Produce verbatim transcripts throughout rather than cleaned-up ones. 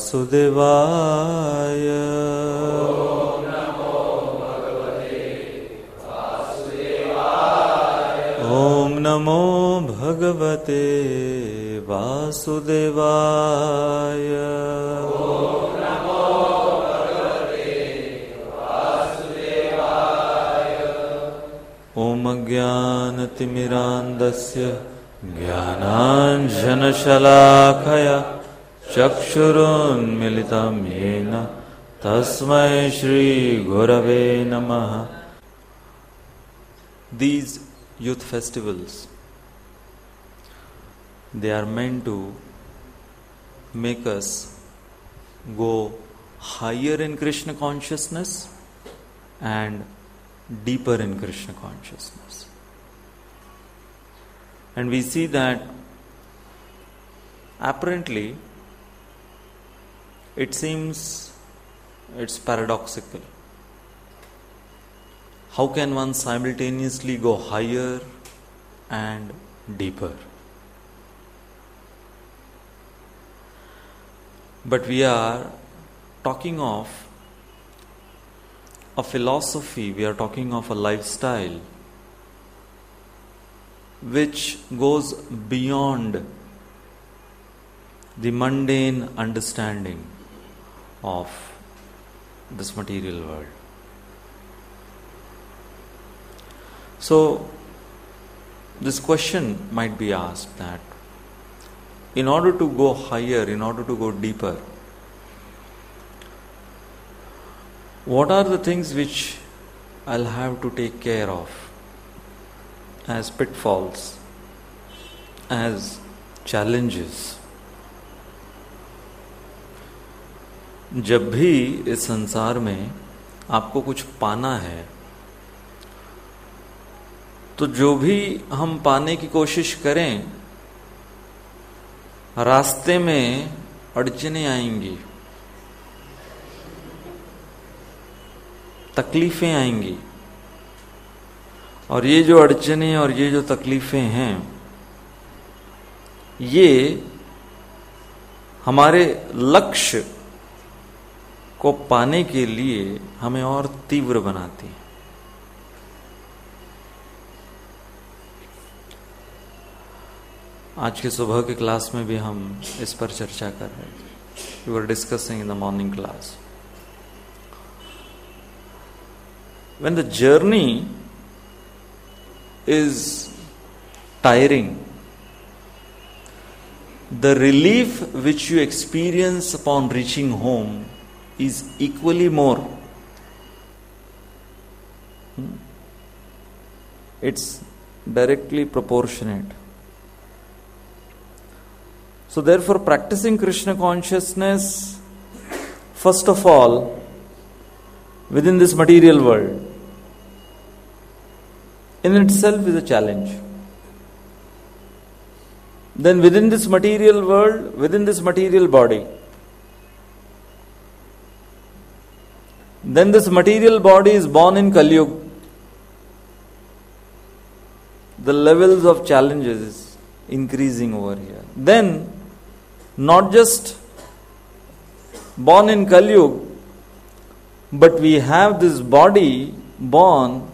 वासुदेवाय। ओम नमो भगवते वासुदेवाय। ओम अज्ञानतिमिरान्धस्य ज्ञानाञ्जनशलाखया चक्षुरुन्मिलितं येन तस्मै श्री गुरवे नमः। These youth festivals, they are meant to make us go higher in Krishna consciousness and deeper in Krishna consciousness. And we see that apparently it seems it's paradoxical. How can one simultaneously go higher and deeper? But we are talking of a philosophy, we are talking of a lifestyle which goes beyond the mundane understanding of this material world. So, this question might be asked that in order to go higher, in order to go deeper, what are the things which I'll have to take care of as pitfalls, as challenges? जब भी इस संसार में आपको कुछ पाना है, तो जो भी हम पाने की कोशिश करें, रास्ते में अड़चनें आएंगी, तकलीफें आएंगी, और ये जो अड़चनें और ये जो तकलीफें हैं, ये हमारे लक्ष्य को पाने के लिए हमें और तीव्र बनाती है। आज के सुबह के क्लास में भी हम इस पर चर्चा कर रहे थे। We were discussing in the morning class. When the journey is tiring, the relief which you experience upon reaching home is equally more. It's directly proportionate. So therefore, practicing Krishna consciousness, first of all, within this material world, in itself is a challenge. Then within this material world, within this material body, then this material body is born in Kali Yuga. The levels of challenges is increasing over here. Then, not just born in Kali Yuga, but we have this body born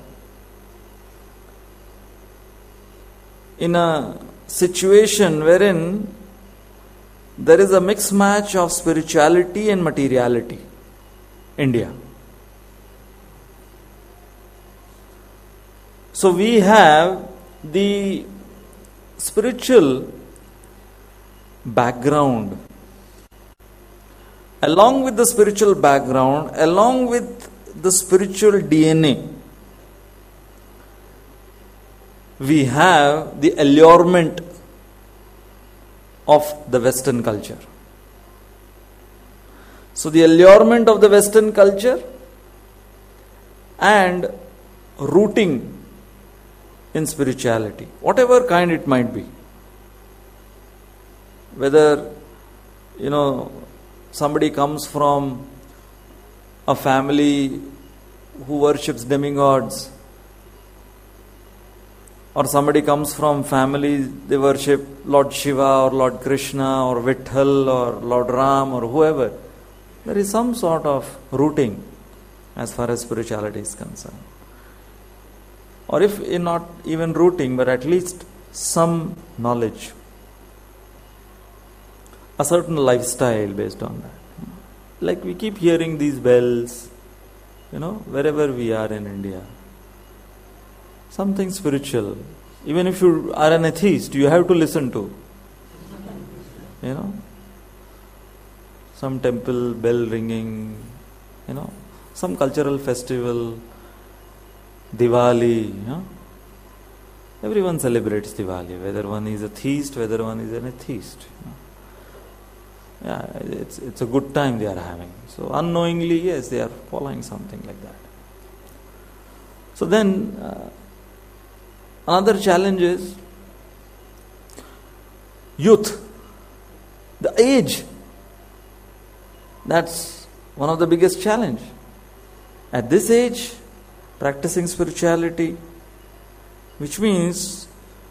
in a situation wherein there is a mixed match of spirituality and materiality. India. So we have the spiritual background. Along with the spiritual background, along with the spiritual D N A, we have the allurement of the Western culture. So the allurement of the Western culture and rooting in spirituality, whatever kind it might be. Whether, you know, somebody comes from a family who worships demigods, or somebody comes from families, they worship Lord Shiva or Lord Krishna or Vitthal or Lord Ram or whoever. there is some sort of rooting as far as spirituality is concerned. Or if not even rooting, but at least some knowledge, a certain lifestyle based on that. Like we keep hearing these bells, you know, wherever we are in India. Something spiritual. Even if you are an atheist, you have to listen to. You know, some temple bell ringing, you know, some cultural festival, Diwali, you know. Everyone celebrates Diwali, whether one is a theist, whether one is an atheist. You know. Yeah, it's it's a good time they are having. So unknowingly, yes, they are following something like that. So then, uh, another challenge is youth, the age. That's one of the biggest challenge. At this age, practicing spirituality, which means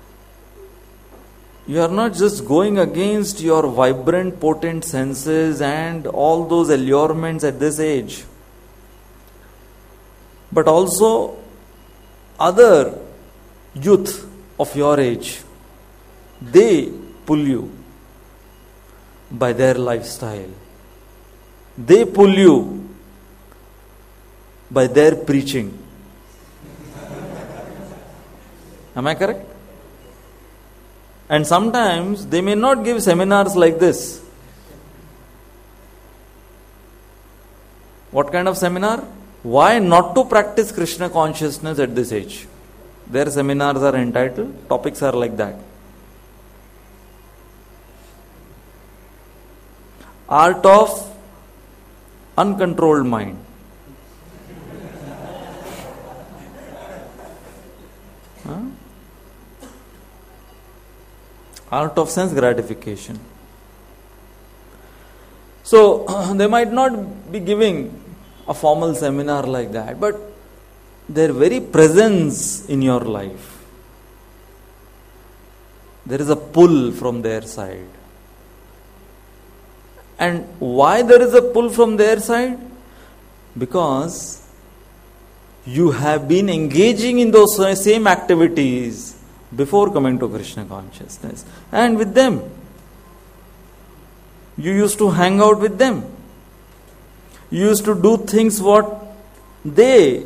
you are not just going against your vibrant, potent senses and all those allurements at this age, but also other youth of your age. They pull you by their lifestyle. They pull you by their preaching. Am I correct? And sometimes they may not give seminars like this. What kind of seminar? Why not to practice Krishna consciousness at this age? Their seminars are entitled, topics are like that. Art of uncontrolled mind. Huh? Art of sense gratification. So, they might not be giving a formal seminar like that, but their very presence in your life, there is a pull from their side. And why there is a pull from their side? Because you have been engaging in those same activities before coming to Krishna consciousness. And with them, you used to hang out with them. You used to do things what they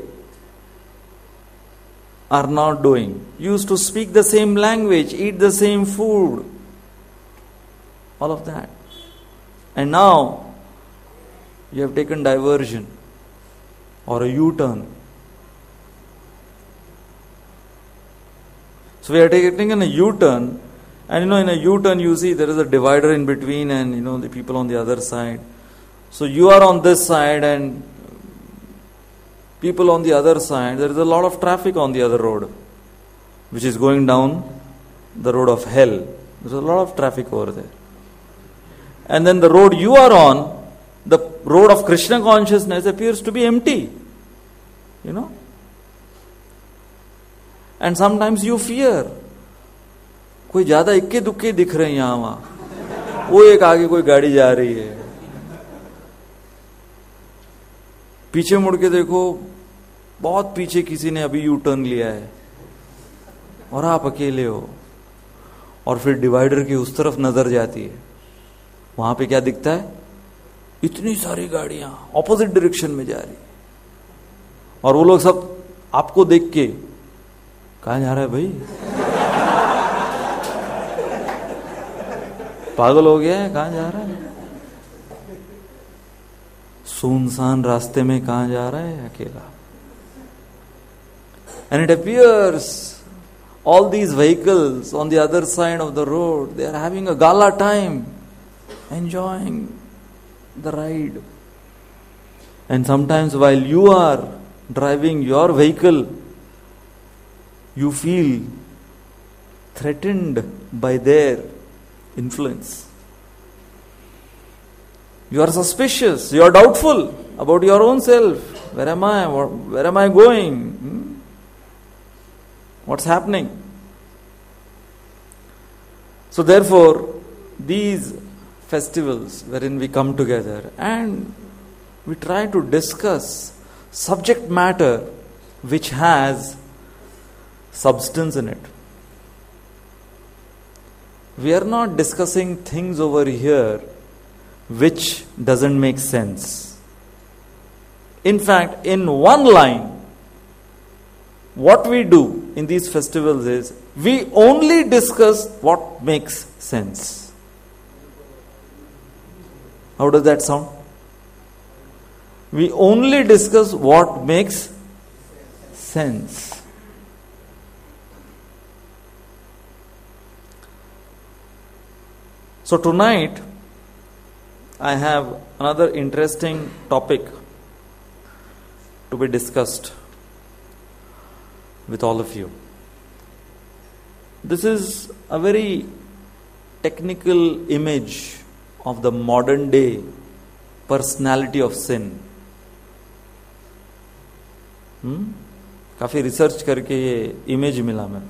are not doing. You used to speak the same language, eat the same food, all of that. And now, you have taken diversion or a U-turn. So we are taking a U-turn, and you know, in a U-turn you see there is a divider in between and you know the people on the other side. So you are on this side and people on the other side. There is a lot of traffic on the other road, which is going down the road of hell. There is a lot of traffic over there. And then the road you are on, the road of Krishna consciousness, appears to be empty. You know? And sometimes you fear. कोई ज्यादा इक्के दुक्के दिख रहे हैं यहाँ वहाँ. वो एक आगे कोई गाड़ी जा रही है. पीछे मुड़ के देखो, बहुत पीछे किसी ने अभी यू टर्न लिया है और आप अकेले हो. और फिर डिवाइडर की उस तरफ नजर जाती है. वहां पे क्या दिखता है? इतनी सारी गाड़ियां ऑपोजिट डायरेक्शन में जा रही. और वो लोग सब आपको देख के, कहां जा रहा है भाई? पागल हो गया है? कहां जा रहा है? सुनसान रास्ते में कहां जा रहा है अकेला? And it appears all these vehicles on the other side of the road, they are having a gala time, enjoying the ride. And sometimes while you are driving your vehicle, you feel threatened by their influence. You are suspicious, you are doubtful about your own self. Where am I? Where am I going? Hmm? What's happening? So therefore, these festivals wherein we come together and we try to discuss subject matter which has substance in it. We are not discussing things over here which doesn't make sense. In fact, in one line, what we do in these festivals is we only discuss what makes sense. How does that sound? We only discuss what makes sense. So tonight, I have another interesting topic to be discussed with all of you. This is a very technical image of the modern day personality of sin. Hmm? काफी research करके ये image मिला मैं.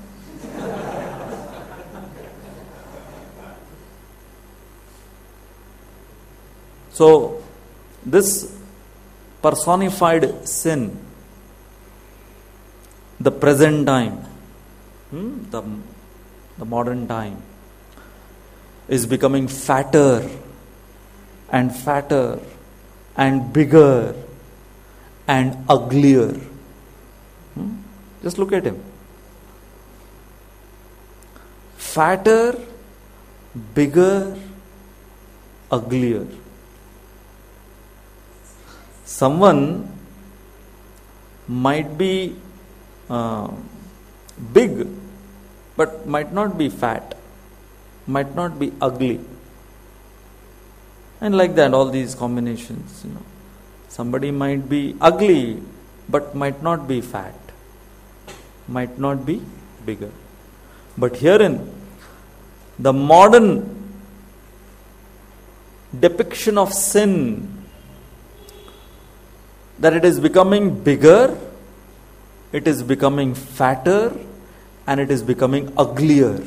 So, this personified sin, the present time, hmm, the, the modern time, is becoming fatter and fatter and bigger and uglier. Hmm? Just look at him. Fatter, bigger, uglier. Someone might be uh, big, but might not be fat, might not be ugly. And like that, all these combinations, you know. Somebody might be ugly, but might not be fat, might not be bigger. But herein, the modern depiction of sin, that it is becoming bigger, it is becoming fatter, and it is becoming uglier.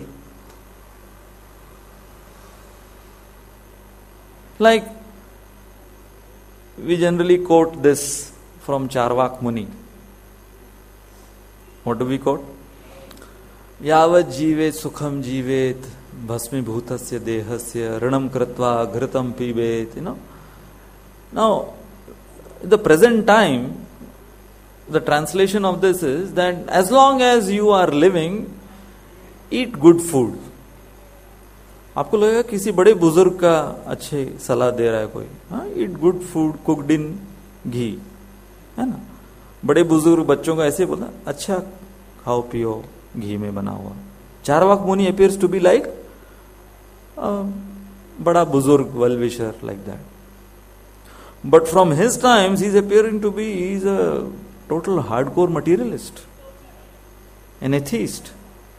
Like, we generally quote this from Charvak Muni. What do we quote? Yavat jivet sukham jivet bhasmi bhutasya dehasya ranam kratva ghritam pibet. You know. Now, the present time, the translation of this is that as long as you are living, eat good food. आपको लगेगा किसी बड़े बुजुर्ग का अच्छे सलाह दे रहा है कोई. हाँ, eat good food cooked in ghee, है ना. बड़े बुजुर्ग बच्चों को ऐसे बोला, अच्छा खाओ पियो घी में बना हुआ. चारवाक मुनि appears to be like बड़ा बुजुर्ग well wisher like that. But from his times, he is appearing to be he is a total hardcore materialist, an atheist.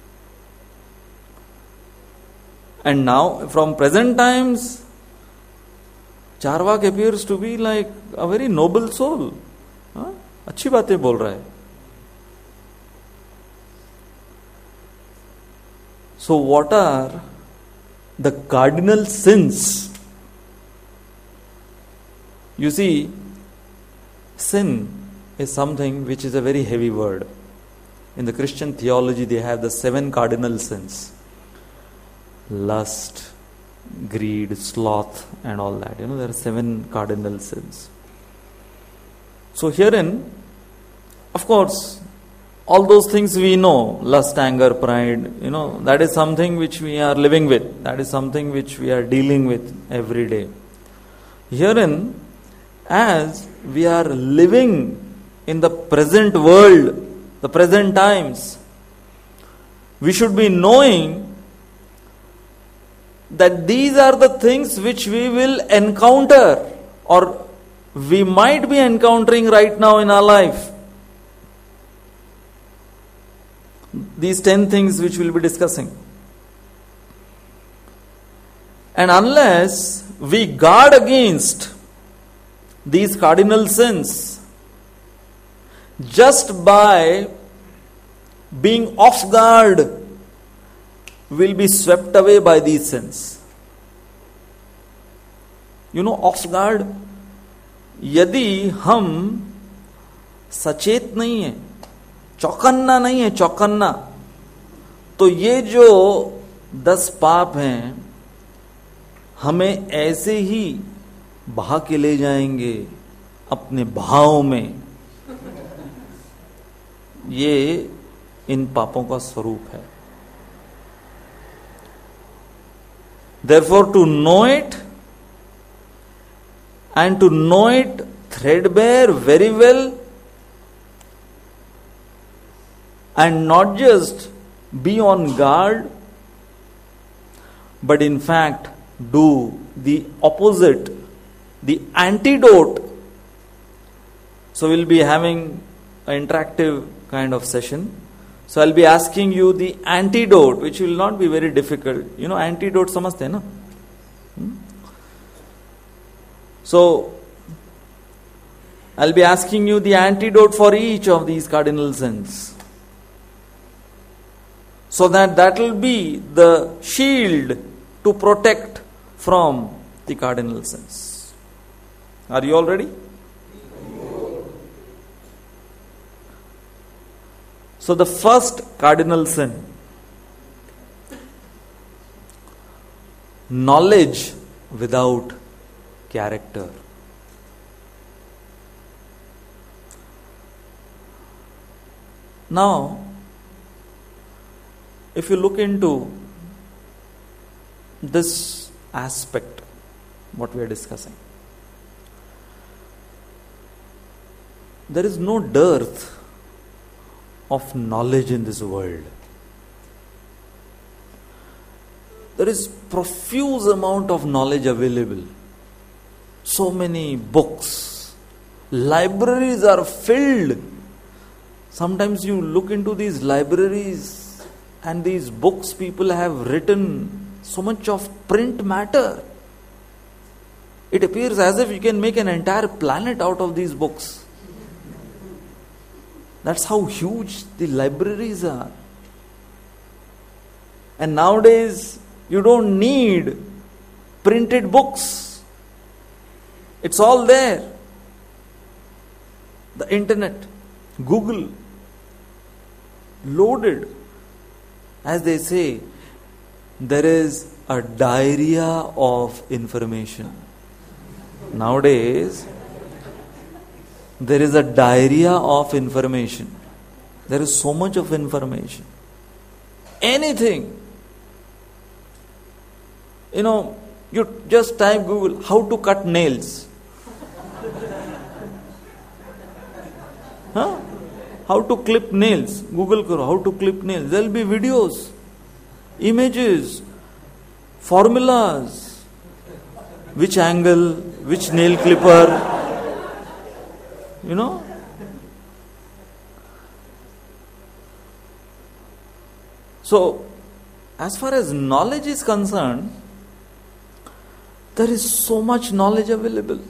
And now, from present times, Charvak appears to be like a very noble soul. हाँ? अच्छी बातें बोल रहा है. So, what are the cardinal sins? You see, sin is something which is a very heavy word. In the Christian theology, they have the seven cardinal sins. Lust, greed, sloth, and all that. You know, there are seven cardinal sins. So herein, of course, all those things we know, lust, anger, pride, you know, that is something which we are living with. That is something which we are dealing with every day. Herein, as we are living in the present world, the present times, we should be knowing that these are the things which we will encounter or we might be encountering right now in our life. These ten things which we will be discussing. And unless we guard against these cardinal sins, just by being off guard, will be swept away by these sins. You know, off guard यदि हम सचेत नहीं है, चौकन्ना नहीं है, चौकन्ना, तो ये जो दस पाप हैं हमें ऐसे ही बहा के ले जाएंगे अपने भाव में। ये इन पापों का स्वरूप है। Therefore, to know it and to know it threadbare very well, and not just be on guard, but in fact do the opposite, the antidote. So we'll be having an interactive kind of session. So I'll be asking you the antidote, which will not be very difficult. You know, antidote samajhte hai na? Hmm? So I'll be asking you the antidote for each of these cardinal sins, so that that will be the shield to protect from the cardinal sins. Are you all ready? So the first cardinal sin, knowledge without character. Now, if you look into this aspect, what we are discussing, there is no dearth of knowledge in this world. There is profuse amount of knowledge available. So many books, libraries are filled. Sometimes you look into these libraries and these books, people have written so much of print matter. It appears as if you can make an entire planet out of these books. That's how huge the libraries are. And nowadays, you don't need printed books. It's all there. The internet, Google, loaded. As they say, there is a diarrhea of information. Nowadays, there is a diarrhea of information. There is so much of information. Anything. You know, you just type Google, how to cut nails. Huh? How to clip nails. Google karo, how to clip nails. There will be videos, images, formulas. Which angle, which nail clipper. You know? So, as far as knowledge is concerned, there is so much knowledge available.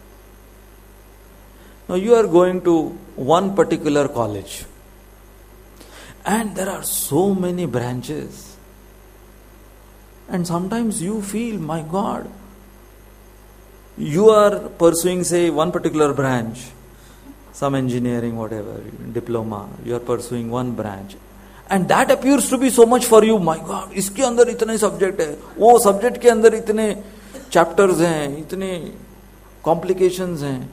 Now you are going to one particular college, and there are so many branches. And sometimes you feel, my God, you are pursuing, say, one particular branch. Some engineering, whatever, diploma, you are pursuing one branch. And that appears to be so much for you. My God, iske andar itne subject hai, wo subject ke andar itne chapters hain, itne complications hain.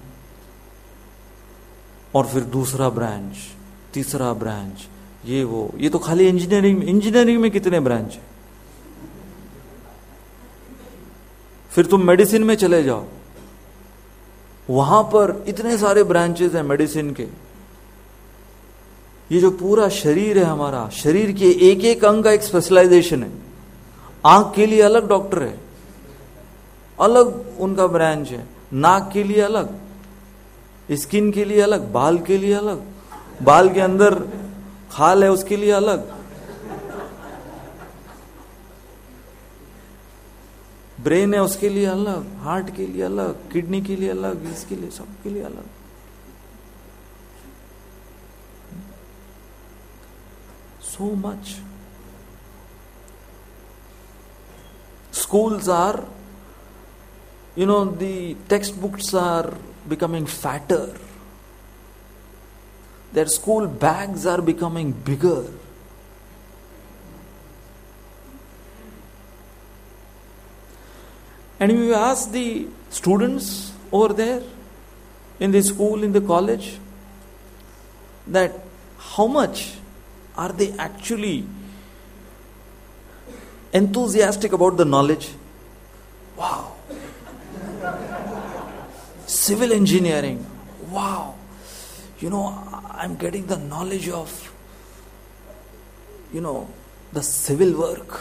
और फिर दूसरा branch, तीसरा branch, ये वो, ये तो खाली engineering में, इंजीनियरिंग में कितने ब्रांच है? फिर तुम मेडिसिन में चले जाओ, वहां पर इतने सारे ब्रांचेस हैं मेडिसिन के। ये जो पूरा शरीर है हमारा, शरीर के एक एक अंग का एक स्पेशलाइजेशन है। आंख के लिए अलग डॉक्टर है, अलग उनका ब्रांच है, नाक के लिए अलग, स्किन के लिए अलग, बाल के लिए अलग, बाल के अंदर खाल है उसके लिए अलग, ब्रेन है उसके लिए अलग, हार्ट के लिए अलग, किडनी के लिए अलग, इसके लिए, सबके लिए अलग। So much. Schools are, you know, the textbooks are becoming fatter. Their school bags are becoming bigger. And if you ask the students over there in the school, in the college, that how much are they actually enthusiastic about the knowledge? Wow. Civil engineering. Wow. You know, I'm getting the knowledge of, you know, the civil work.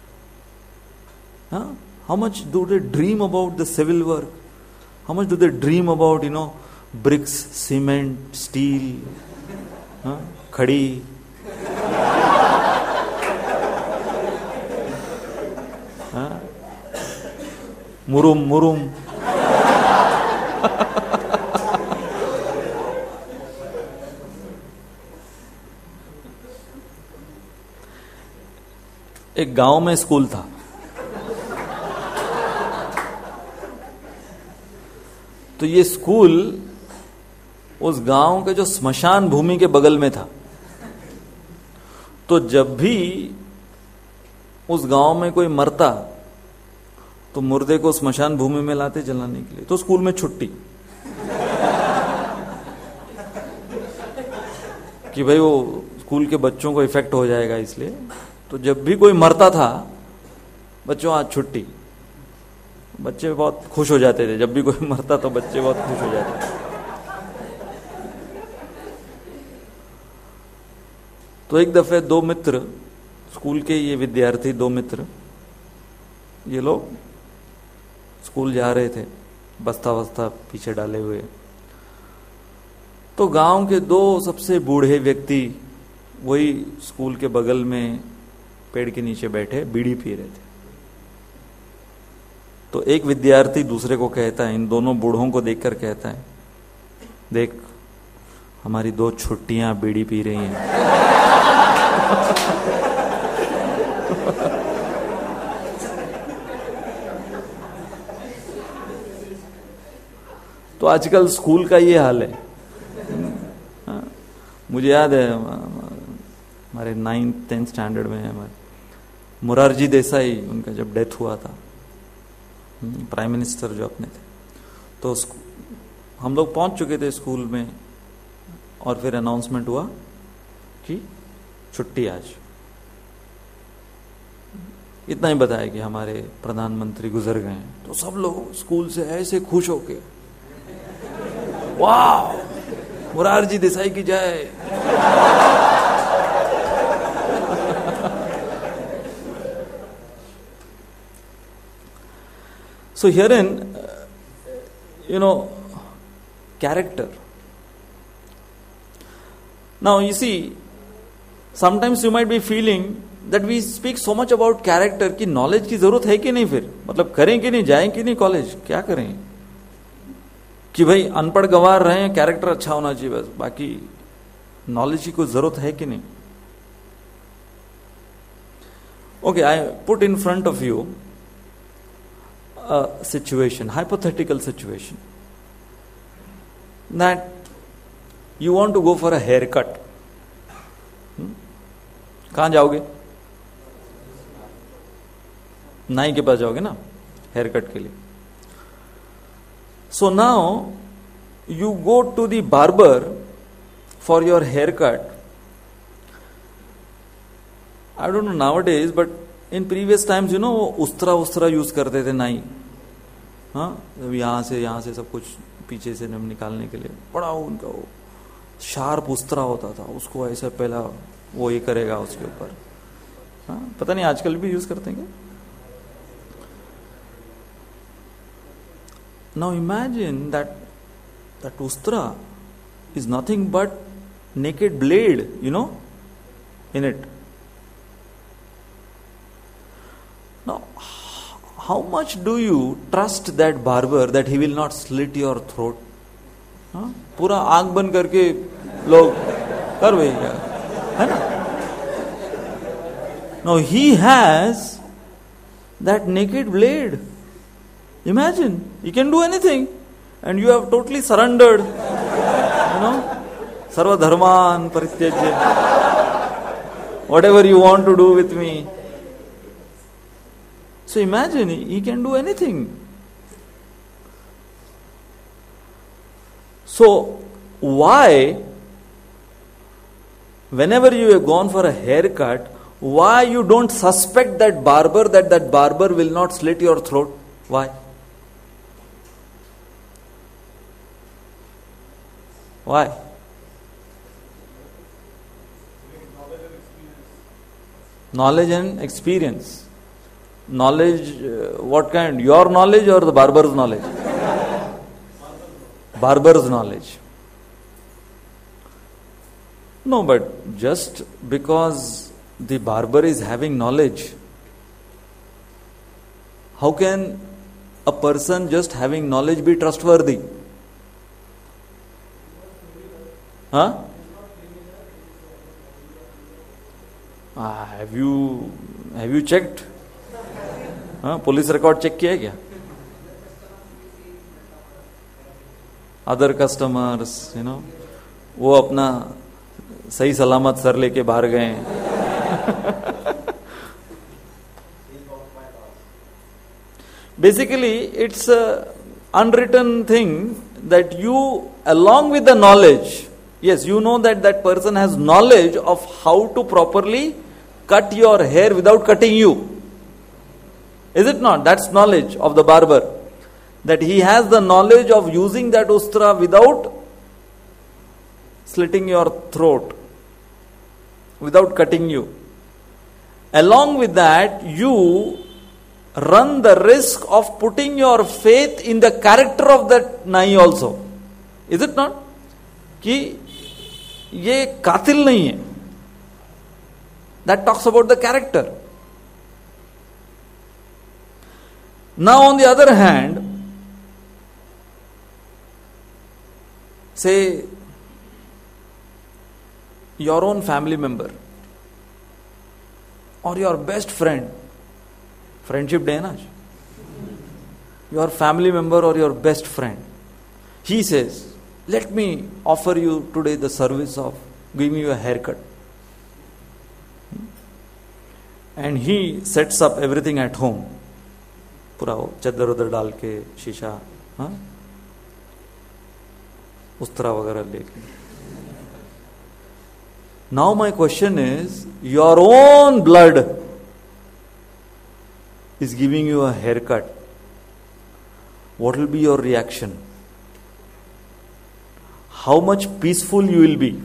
Huh? How much do they dream about the civil work? How much do they dream about, you know, bricks, cement, steel, huh? Khadi? Huh? Murum, murum. एक गांव में school था. तो ये school उस गांव के जो स्मशान भूमि के बगल में था. तो जब भी उस गांव में कोई मरता तो मुर्दे को स्मशान भूमि में लाते जलाने के लिए. तो स्कूल में छुट्टी कि भाई वो स्कूल के बच्चों को इफेक्ट हो जाएगा, इसलिए. तो जब भी कोई मरता था, बच्चों आज छुट्टी. बच्चे बहुत खुश हो जाते थे. जब भी कोई मरता तो बच्चे बहुत खुश हो जाते थे. तो एक दफे दो मित्र, स्कूल के ये विद्यार्थी दो मित्र, ये लोग स्कूल जा रहे थे, बस्ता बस्ता पीछे डाले हुए. तो गांव के दो सबसे बूढ़े व्यक्ति वही स्कूल के बगल में पेड़ के नीचे बैठे बीड़ी पी रहे थे. तो एक विद्यार्थी दूसरे को कहता है, इन दोनों बूढ़ों को देखकर कहता है, देख हमारी दो छुट्टियां बीड़ी पी रही हैं. तो आजकल स्कूल का ये हाल है. मुझे याद है हमारे नाइन्थ टेंथ स्टैंडर्ड में हमारे मोरारजी देसाई, उनका जब डेथ हुआ था, प्राइम मिनिस्टर जो अपने थे, तो हम लोग पहुंच चुके थे स्कूल में और फिर अनाउंसमेंट हुआ कि छुट्टी आज. इतना ही बताया कि हमारे प्रधानमंत्री गुजर गए हैं. तो सब लोग स्कूल से ऐसे खुश होके, वाह मोरारजी देसाई की जय. So herein, you know, character. Now you see, sometimes you might be feeling that we speak so much about character कि knowledge की जरूरत है कि नहीं, फिर मतलब करें कि नहीं, जाएं कि नहीं कॉलेज, क्या करें कि भाई अनपढ़ गंवार रहे हैं, कैरेक्टर अच्छा होना चाहिए बस, बाकी नॉलेज की कोई जरूरत है कि नहीं. Okay, I put in front of you a situation, hypothetical situation, that you want to go for a haircut. hmm? कहाँ जाओगे? नाई के पास जाओगे ना हेयर कट के लिए. So now you go to the barber for your haircut. I don't know nowadays, but in previous times you know वो उस्तरा उस्तरा यूज करते थे नाई. हाँ, यहाँ से यहाँ से सब कुछ पीछे से निकालने के लिए बड़ा उनका वो शार्प उस्तरा होता था, उसको ऐसा पहला वो ये करेगा उसके ऊपर. हाँ, पता नहीं आजकल भी यूज करते हैं. नाउ इमेजिन दैट दैट उस्तरा is nothing but naked blade, you know, in it. Now, how much do you trust that barber that he will not slit your throat? हाँ? पूरा आंख बंद करके लोग कर भाई क्या है ना. Now he has that naked blade. Imagine, he can do anything. and you have totally surrendered. You know, sarva dharman parityajya. Whatever you want to do with me. So imagine, he can do anything. So, why, whenever you have gone for a haircut, why you don't suspect that barber that that barber will not slit your throat? Why? Why? Knowledge and experience. Knowledge, uh, what kind? Your knowledge or the barber's knowledge? Barber's knowledge. No, but just because the barber is having knowledge, how can a person just having knowledge be trustworthy? Huh? Ah, have you have you checked? हाँ, police record check किया है क्या? Other customers, you know, वो अपना सही सलामत sir लेके बाहर गए. Basically, it's a unwritten thing that you, along with the knowledge, yes, you know that that person has knowledge of how to properly cut your hair without cutting you. Is it not? That's knowledge of the barber. That he has the knowledge of using that ustra without slitting your throat, without cutting you. Along with that, you run the risk of putting your faith in the character of that nai also. Is it not? कि ये कातिल नहीं है. That talks about the character. Now on the other hand, say your own family member or your best friend, friendship day na, your family member or your best friend, he says, let me offer you today the service of giving you a haircut. And he sets up everything at home. पूरा वो चद्दर उधर डाल के शीशा, हाँ, उस्तरा वगैरह लेके. Now my question is, your own blood is giving you a haircut. What will be your reaction? How much peaceful you will be?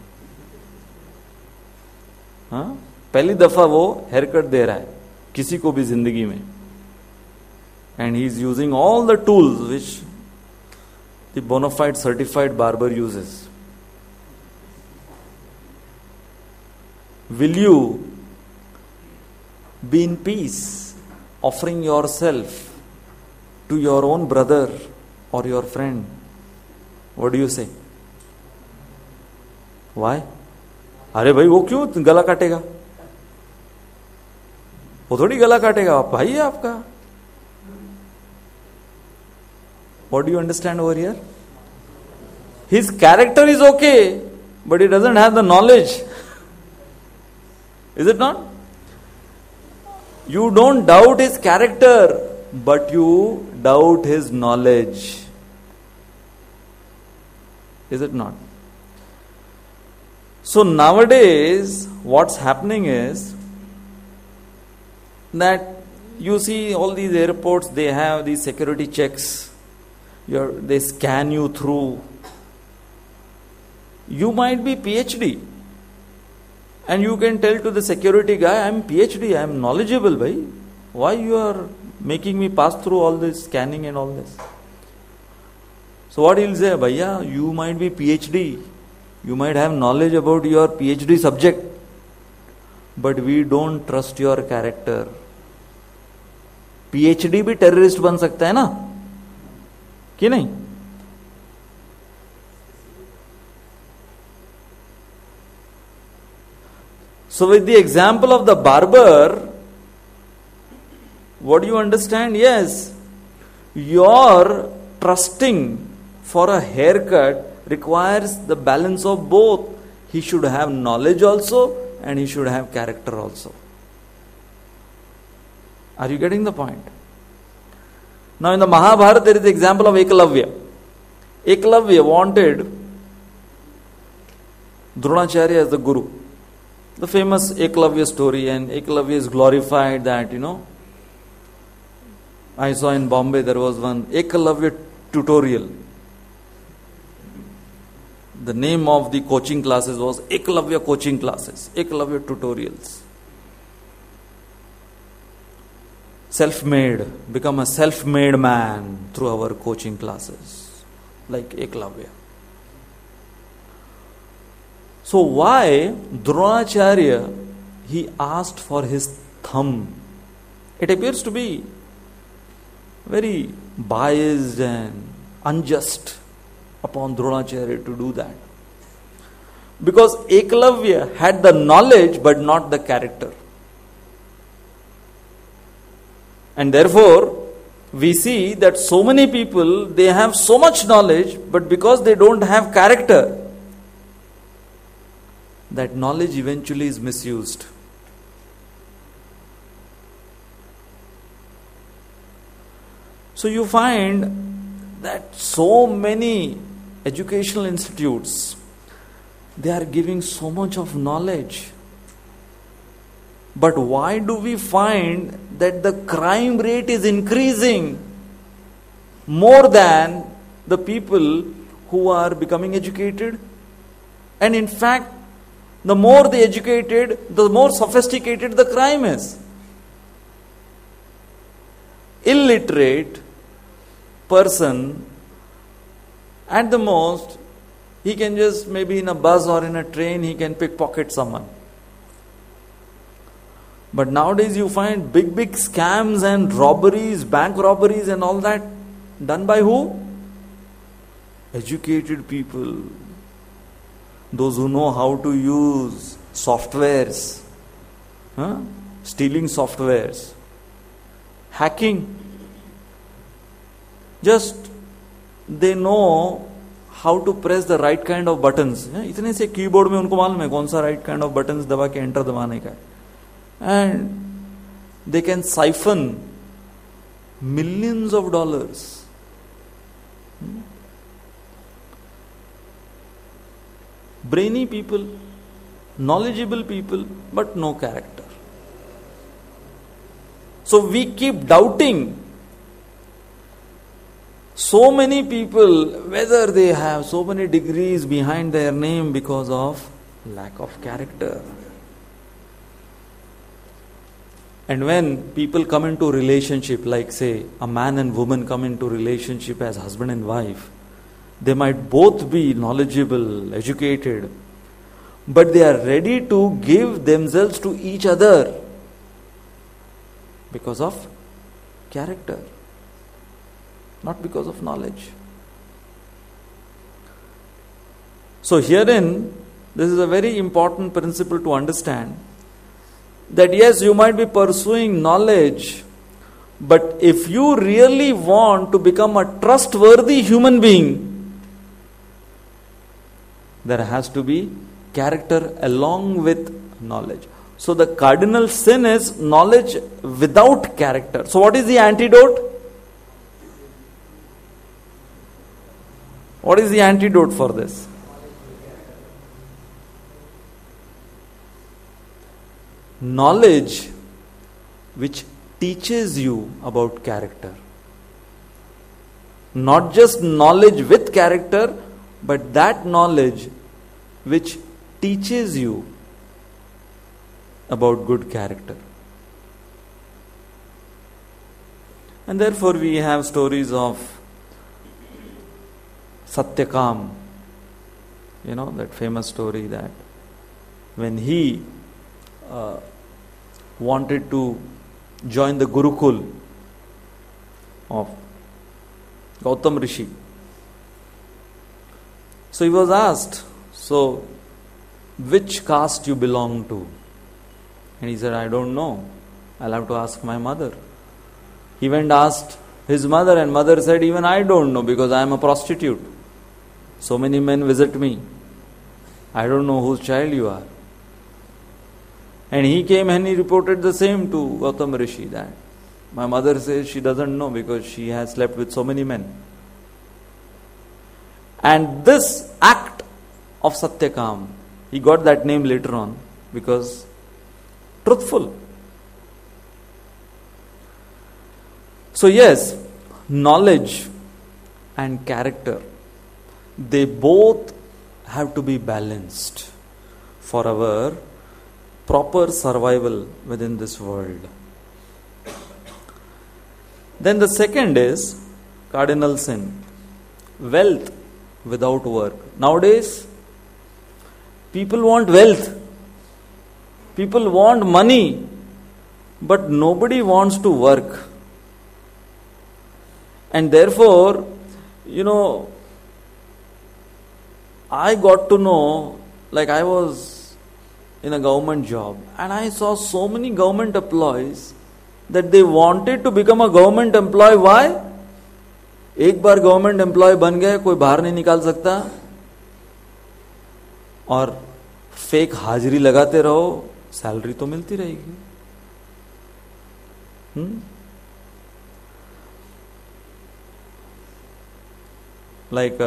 हाँ, पहली दफा वो हेयरकट दे रहा है किसी को भी जिंदगी में. And he is using all the tools which the bona fide certified barber uses. Will you be in peace offering yourself to your own brother or your friend? What do you say? Why? अरे भाई वो क्यों गला काटेगा? वो थोड़ी गला काटेगा, भाई है आपका. What do you understand over here? His character is okay, but he doesn't have the knowledge. Is it not? You don't doubt his character, but you doubt his knowledge. Is it not? So nowadays, what's happening is that you see all these airports, they have these security checks. You're, they scan you through. You might be PhD, and you can tell to the security guy, I'm PhD, I'm knowledgeable, bhai. Why you are making me pass through all this scanning and all this? So what he'll say, bhaiya, you might be PhD, you might have knowledge about your PhD subject, but we don't trust your character. PhD भी terrorist बन सकता है ना, कि नहीं? So with the example of the barber, what do you understand? Yes, your trusting for a haircut requires the balance of both. He should have knowledge also and he should have character also. Are you getting the point? Now in the Mahabharata there is the example of Ekalavya. Ekalavya wanted Dronacharya as the guru. The famous Ekalavya story, and Ekalavya is glorified that, you know, I saw in Bombay there was one Ekalavya tutorial. The name of the coaching classes was Ekalavya coaching classes, Ekalavya tutorials. Self-made, become a self-made man through our coaching classes, like Ekalavya. So why Dronacharya, he asked for his thumb? It appears to be very biased and unjust upon Dronacharya to do that. Because Ekalavya had the knowledge but not the character. And therefore, we see that so many people, they have so much knowledge, but because they don't have character, that knowledge eventually is misused. So you find that so many educational institutes, they are giving so much of knowledge. But why do we find that the crime rate is increasing more than the people who are becoming educated? And in fact, the more they educated, the more sophisticated the crime is. Illiterate person, at the most, he can just, maybe in a bus or in a train, he can pickpocket someone. But nowadays you find big, big scams and robberies, bank robberies and all that, done by who? Educated people. Those who know how to use softwares, huh? Stealing softwares, hacking. Just they know how to press the right kind of buttons. इतने से keyboard में उनको मालूम है कौन सा right kind of buttons दबा के enter दबाने का है. And they can siphon millions of dollars. Hmm? Brainy people, knowledgeable people, but no character. So we keep doubting so many people whether they have so many degrees behind their name because of lack of character. And when people come into relationship, like say a man and woman come into relationship as husband and wife, they might both be knowledgeable, educated, but they are ready to give themselves to each other because of character, not because of knowledge. So herein, this is a very important principle to understand, that yes, you might be pursuing knowledge, but if you really want to become a trustworthy human being, there has to be character along with knowledge. So the cardinal sin is knowledge without character. So what is the antidote? What is the antidote for this? Knowledge which teaches you about character. Not just knowledge with character, but that knowledge which teaches you about good character. And therefore we have stories of Satyakam, you know, that famous story that when he uh, wanted to join the Gurukul of Gautam Rishi. So he was asked, so which caste you belong to? And he said, I don't know. I'll have to ask my mother. He went and asked his mother, and mother said, even I don't know because I am a prostitute. So many men visit me. I don't know whose child you are. And he came and he reported the same to Gautam Rishi, that my mother says she doesn't know because she has slept with so many men. And this act of Satyakam, he got that name later on because truthful. So yes, knowledge and character, they both have to be balanced for our proper survival within this world. Then the second is cardinal sin, wealth without work. Nowadays, people want wealth, people want money, but nobody wants to work. And therefore, you know, I got to know, like I was in a government job and I saw so many government employees that they wanted to become a government employee. Why? एक बार government employ बन गए, कोई बाहर नहीं निकाल सकता, और fake हाजिरी लगाते रहो, सैलरी तो मिलती रहेगी. Hmm like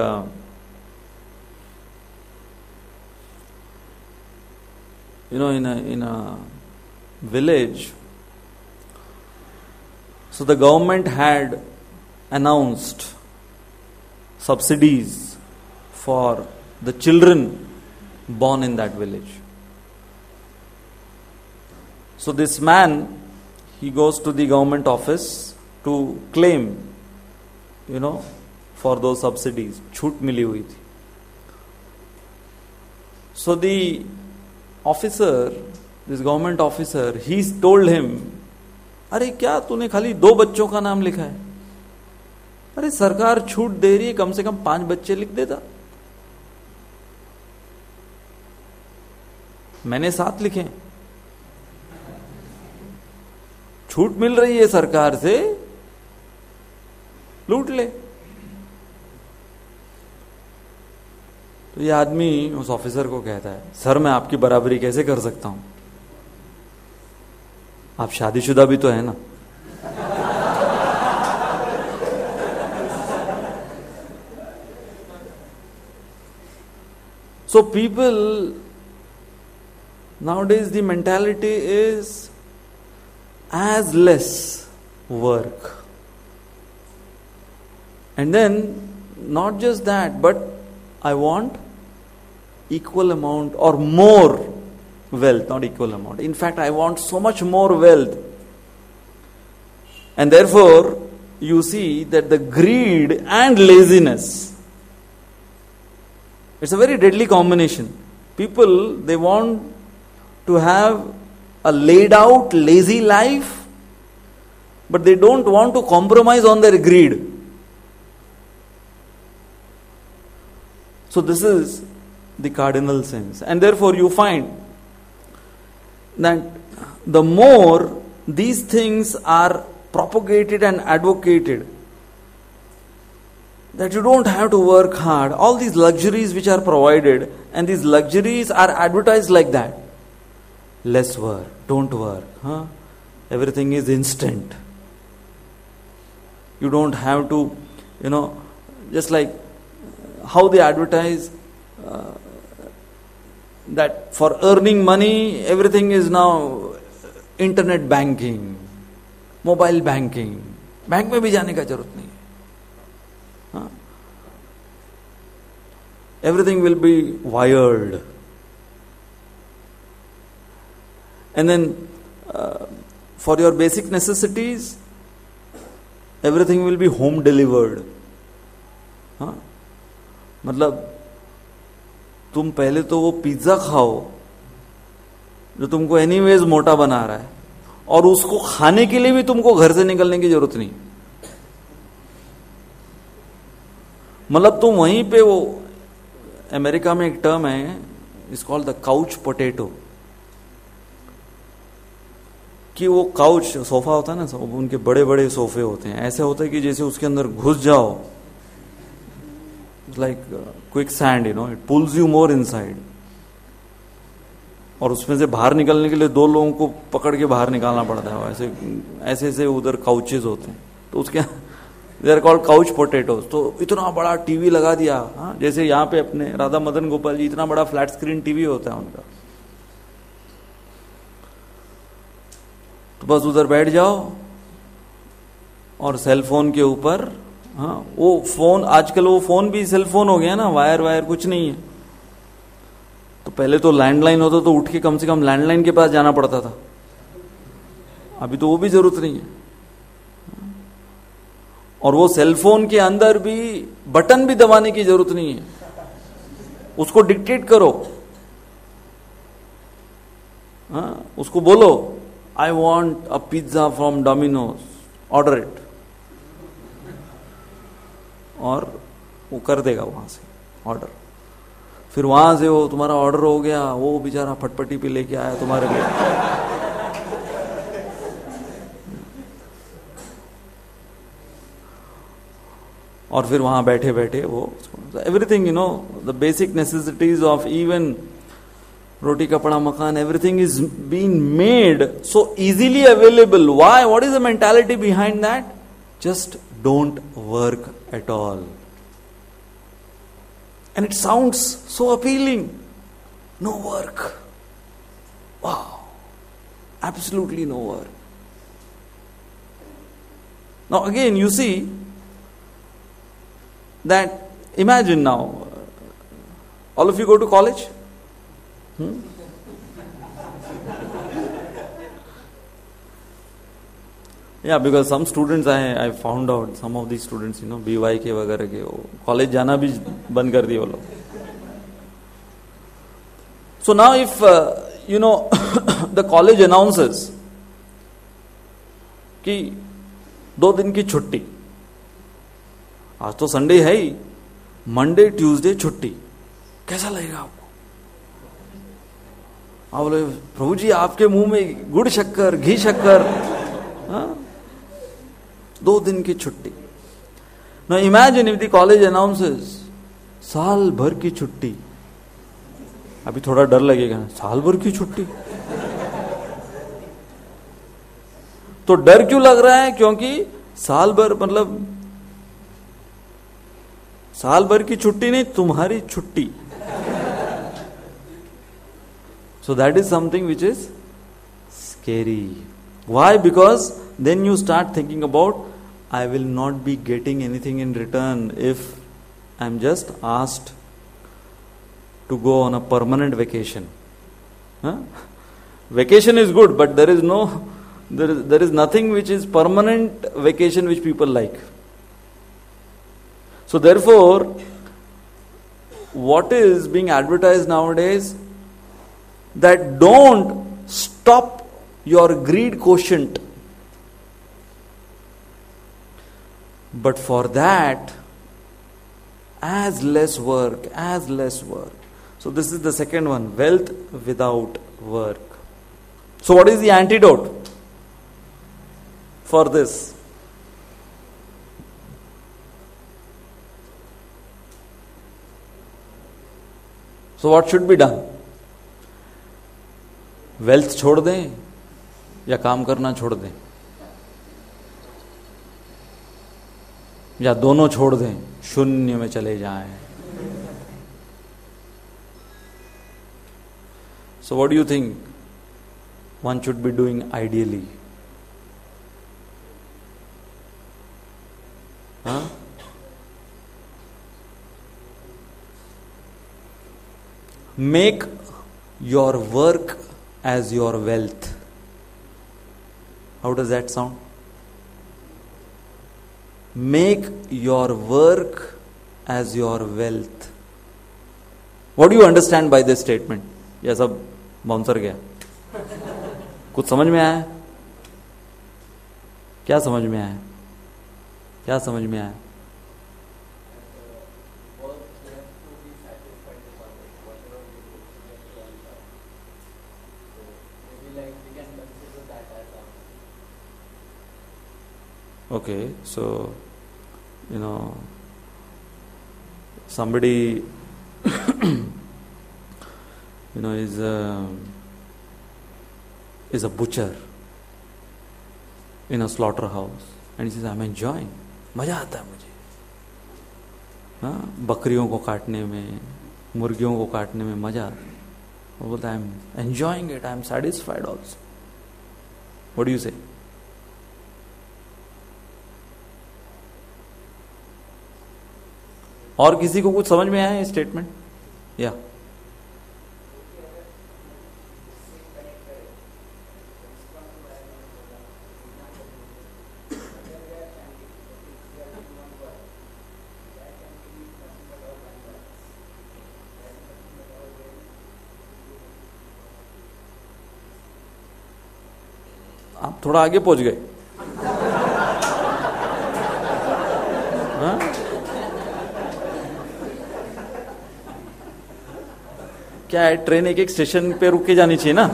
you know, in a in a village, so the government had announced subsidies for the children born in that village. So this man, he goes to the government office to claim, you know, for those subsidies. छूट मिली हुई थी. So the officer, this government officer, he told him, अरे क्या तूने खाली दो बच्चों का नाम लिखा है? अरे सरकार छूट दे रही है, कम से कम पांच बच्चे लिख देता. मैंने सात लिखे. छूट मिल रही है सरकार से, लूट ले. तो ये आदमी उस ऑफिसर को कहता है, सर मैं आपकी बराबरी कैसे कर सकता हूं? आप शादीशुदा भी तो है ना. So people, nowadays the mentality is as less work. And then not just that, but I want equal amount or more wealth, not equal amount. In fact, I want so much more wealth. And therefore, you see that the greed and laziness, it's a very deadly combination. People, they want to have a laid out, lazy life, but they don't want to compromise on their greed. So this is the cardinal sins. And therefore you find that the more these things are propagated and advocated, that you don't have to work hard, all these luxuries which are provided, and these luxuries are advertised like that. Less work, don't work, huh? Everything is instant. You don't have to, you know, just like how they advertise uh, that for earning money, everything is now internet banking, mobile banking. Bank में भी जाने का जरूरत नहीं है. हाँ? Everything will be wired. And then uh, for your basic necessities, everything will be home delivered. हाँ? मतलब तुम पहले तो वो पिज्जा खाओ जो तुमको एनीवेज मोटा बना रहा है, और उसको खाने के लिए भी तुमको घर से निकलने की जरूरत नहीं. मतलब तुम वहीं पे, वो अमेरिका में एक टर्म है, it's called the couch potato, कि वो काउच सोफा होता है ना, उनके बड़े बड़े सोफे होते हैं, ऐसे होता है कि जैसे उसके अंदर घुस जाओ, like quicksand, you know, it pulls you more inside. और उसमें से बाहर निकलने के लिए दो लोगों को पकड़ के बाहर निकालना पड़ता है। ऐसे ऐसे ऐसे उधर काउचेज होते हैं, तो उसके they are called couch potatoes. तो इतना बड़ा टीवी लगा दिया, हाँ, जैसे यहाँ पे अपने राधा मदन गोपाल जी, इतना बड़ा फ्लैट स्क्रीन टीवी होता है उनका, तो बस उधर बैठ जाओ और सेल फोन के ऊपर, हाँ, वो फोन, आजकल वो फोन भी सेल फोन हो गया ना, वायर वायर कुछ नहीं है। तो पहले तो लैंडलाइन होता तो उठ के कम से कम लैंडलाइन के पास जाना पड़ता था, अभी तो वो भी जरूरत नहीं है। और वो सेल फोन के अंदर भी बटन भी दबाने की जरूरत नहीं है, उसको डिक्टेट करो, हाँ, उसको बोलो I want a pizza from Domino's, order it, और वो कर देगा वहां से ऑर्डर। फिर वहां से वो तुम्हारा ऑर्डर हो गया, वो बेचारा फटपटी पे लेके आया तुम्हारे लिए, और फिर वहां बैठे बैठे वो everything, you know, the basic necessities of even roti kapda makan, everything is being made so easily available. Why? What is the mentality behind that? Just don't work at all. And it sounds so appealing. No work. Wow. Absolutely no work. Now again, you see that, imagine now, all of you go to college? Hmm? Yeah, because some students, I I found out, some of these students, you know, B Y के वगैरह के, वो college जाना भी बंद कर दिए वो लोग. So now if uh, you know the college announces कि दो दिन की छुट्टी, आज तो संडे है ही, मंडे ट्यूसडे छुट्टी, कैसा लगेगा आपको? आप बोले प्रभु जी आपके मुंह में गुड़ शक्कर घी शक्कर, हाँ? दो दिन की छुट्टी. Now imagine if the college announces साल भर की छुट्टी. अभी थोड़ा डर लगेगा, साल भर की छुट्टी. तो डर क्यों लग रहा है? क्योंकि साल भर मतलब साल भर की छुट्टी नहीं, तुम्हारी छुट्टी. So that is something which is scary. Why? Because then you start thinking about, I will not be getting anything in return if I am just asked to go on a permanent vacation. Huh? Vacation is good, but there is no, there is, there is nothing which is permanent vacation which people like. So therefore, what is being advertised nowadays, that don't stop your greed quotient, but for that, as less work, as less work. So this is the second one, wealth without work. So what is the antidote for this? So what should be done? Wealth छोड़ दें या काम करना छोड़ दें, या दोनों छोड़ दें, शून्य में चले जाएं. So what do you think one should be doing ideally? Huh? Make your work as your wealth. How does that sound? Make your work as your wealth. What do you understand by this statement? यह सब bouncer गया. कुछ समझ में आया? क्या समझ में आया? क्या समझ में आया? okay, so, you know, somebody, you know, is a, is a butcher in a slaughterhouse, and he says, I'm enjoying, मजा आता है मुझे, हाँ, बकरियों को काटने में, मुर्गियों को काटने में मजा आता है. वो बोलता है, I'm enjoying it, I'm satisfied also. What do you say? और किसी को कुछ समझ में आया ये स्टेटमेंट? या आप थोड़ा आगे पहुंच गए. हाँ? क्या है, ट्रेन एक एक स्टेशन पे रुक के जानी चाहिए ना.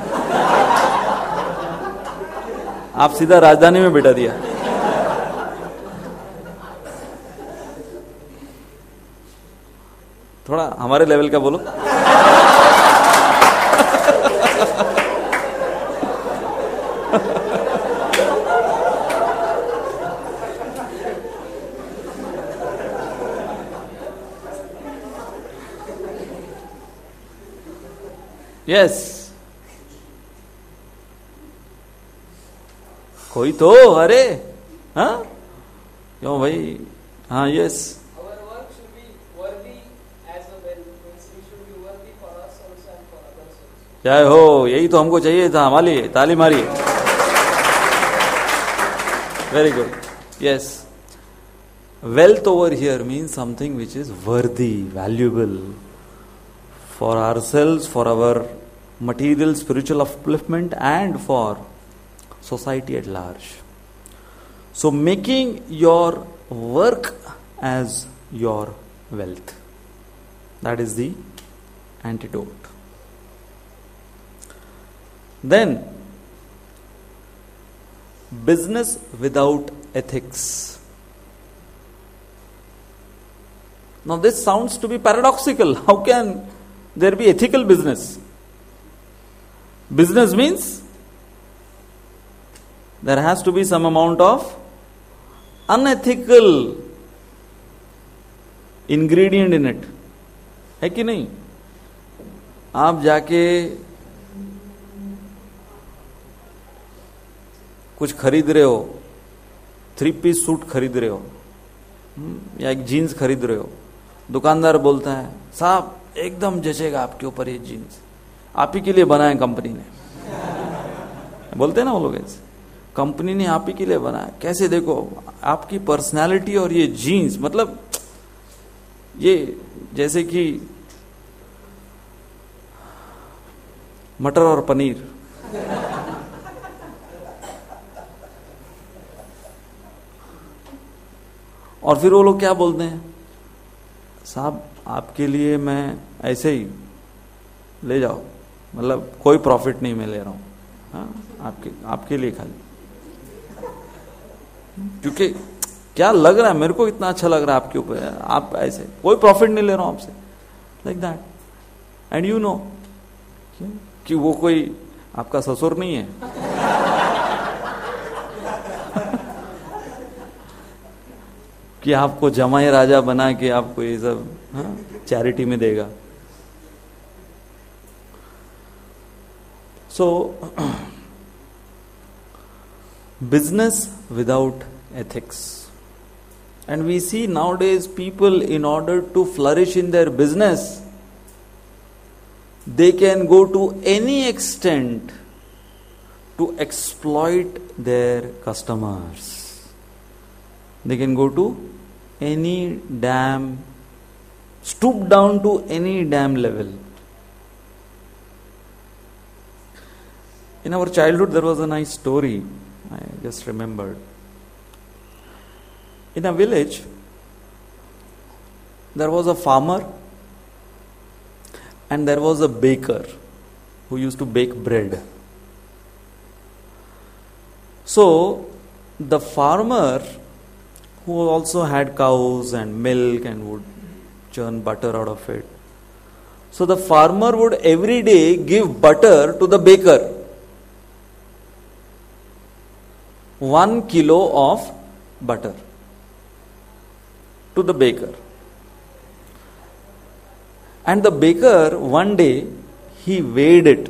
आप सीधा राजधानी में बिठा दिया. थोड़ा हमारे लेवल का बोलो. Yes yes. कोई तो, अरे हाँ क्यों भाई, हाँ यस. जय हो, यही तो हमको चाहिए था. हमारी ताली मारिए. Very good. Yes, wealth over here means something which is worthy, valuable for ourselves, for our material spiritual upliftment, and for society at large. So making your work as your wealth, that is the antidote. Then business without ethics. Now this sounds to be paradoxical. How can there be ethical business? Business means there has to be some amount of unethical ingredient in it. है कि नहीं? आप जाके कुछ खरीद रहे हो, three piece suit खरीद रहे हो, या एक जीन्स खरीद रहे हो, दुकानदार बोलता है, साहब एकदम जचेगा आपके ऊपर ये जीन्स, आप ही के लिए बनाया कंपनी ने. बोलते हैं ना वो लोग ऐसे, कंपनी ने आप ही के लिए बनाया, कैसे देखो आपकी पर्सनालिटी और ये जीन्स, मतलब ये जैसे कि मटर और पनीर. और फिर वो लोग क्या बोलते हैं, साहब आपके लिए मैं ऐसे ही ले जाओ, मतलब कोई प्रॉफिट नहीं मैं ले रहा हूं, हाँ, आपके आपके लिए खाली, क्योंकि क्या लग रहा है मेरे को, इतना अच्छा लग रहा है आपके ऊपर, आप ऐसे कोई प्रॉफिट नहीं ले रहा हूं आपसे, like that. And you know कि वो कोई आपका ससुर नहीं है. कि आपको जमाई राजा बना के आपको ये सब चैरिटी में देगा. So business without ethics. And we see nowadays people, in order to flourish in their business, they can go to any extent to exploit their customers. They can go to any damn, stoop down to any damn level. In our childhood, there was a nice story. I just remembered. In a village, there was a farmer and there was a baker who used to bake bread. So, the farmer who also had cows and milk and would churn butter out of it. So the farmer would every day give butter to the baker. One kilo of butter to the baker. And the baker, one day, he weighed it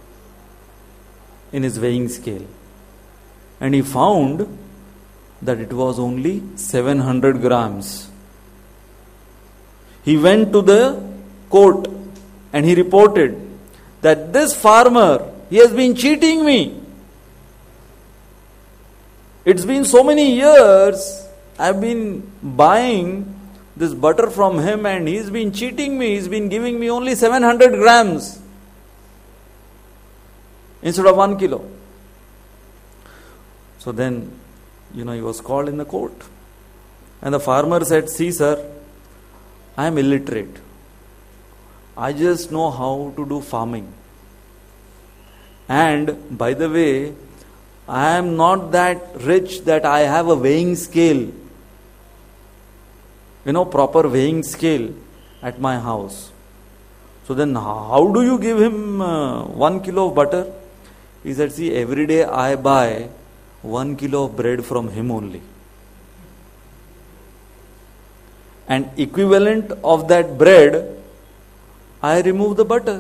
in his weighing scale. And he found that it was only seven hundred grams. He went to the court and he reported that this farmer, he has been cheating me. It's been so many years, I've been buying this butter from him and he's been cheating me. He's been giving me only seven hundred grams instead of one kilo. So then, you know, he was called in the court. And the farmer said, see sir, I am illiterate. I just know how to do farming. And by the way, I am not that rich that I have a weighing scale. You know, proper weighing scale at my house. So then how do you give him uh, one kilo of butter? He said, see, every day I buy one kilo of bread from him only. And equivalent of that bread, I remove the butter.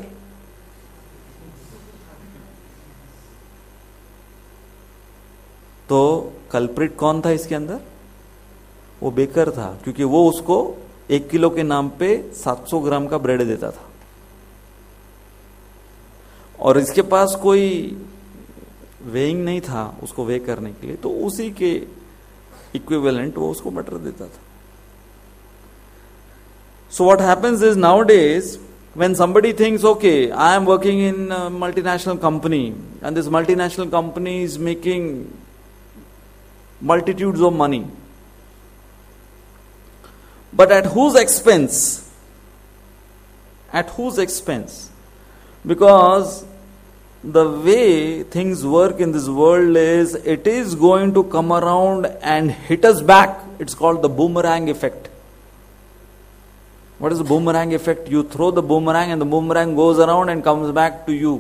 तो culprit कौन था इसके अंदर? वो baker था, क्योंकि वो उसको एक किलो के नाम पे सात सौ ग्राम का ब्रेड देता था और इसके पास कोई वेइंग नहीं था उसको वे करने के लिए, तो उसी के इक्विवेलेंट वो उसको बटर देता था. So what happens is nowadays when somebody thinks, okay, I am working in a multinational company and this multinational company is making multitudes of money, but at whose expense? At whose expense? Because the way things work in this world is, it is going to come around and hit us back. It's called the boomerang effect. What is the boomerang effect? You throw the boomerang and the boomerang goes around and comes back to you.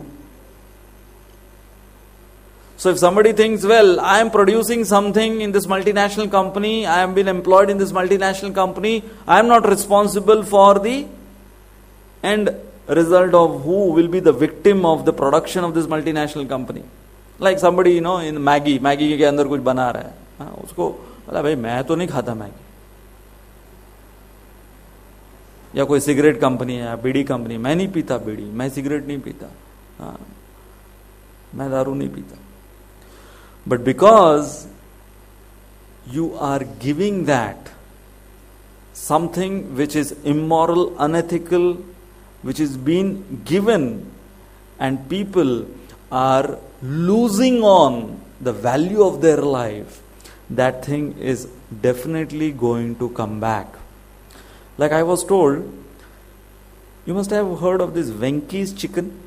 So if somebody thinks, well, I am producing something in this multinational company, I am been employed in this multinational company, I am not responsible for the end result of who will be the victim of the production of this multinational company. Like somebody, you know, in Maggi, Maggi के अंदर कुछ बना रहा है, उसको बोला भाई मैं तो नहीं खाता मैगी. या कोई सिगरेट कंपनी है या बीड़ी कंपनी, मैं नहीं पीता बीड़ी, मैं सिगरेट नहीं पीता, हाँ, मैं दारू नहीं पीता. But because you are giving that something which is immoral, unethical, which is being given, and people are losing on the value of their life, that thing is definitely going to come back. Like I was told, you must have heard of this Venky's chicken.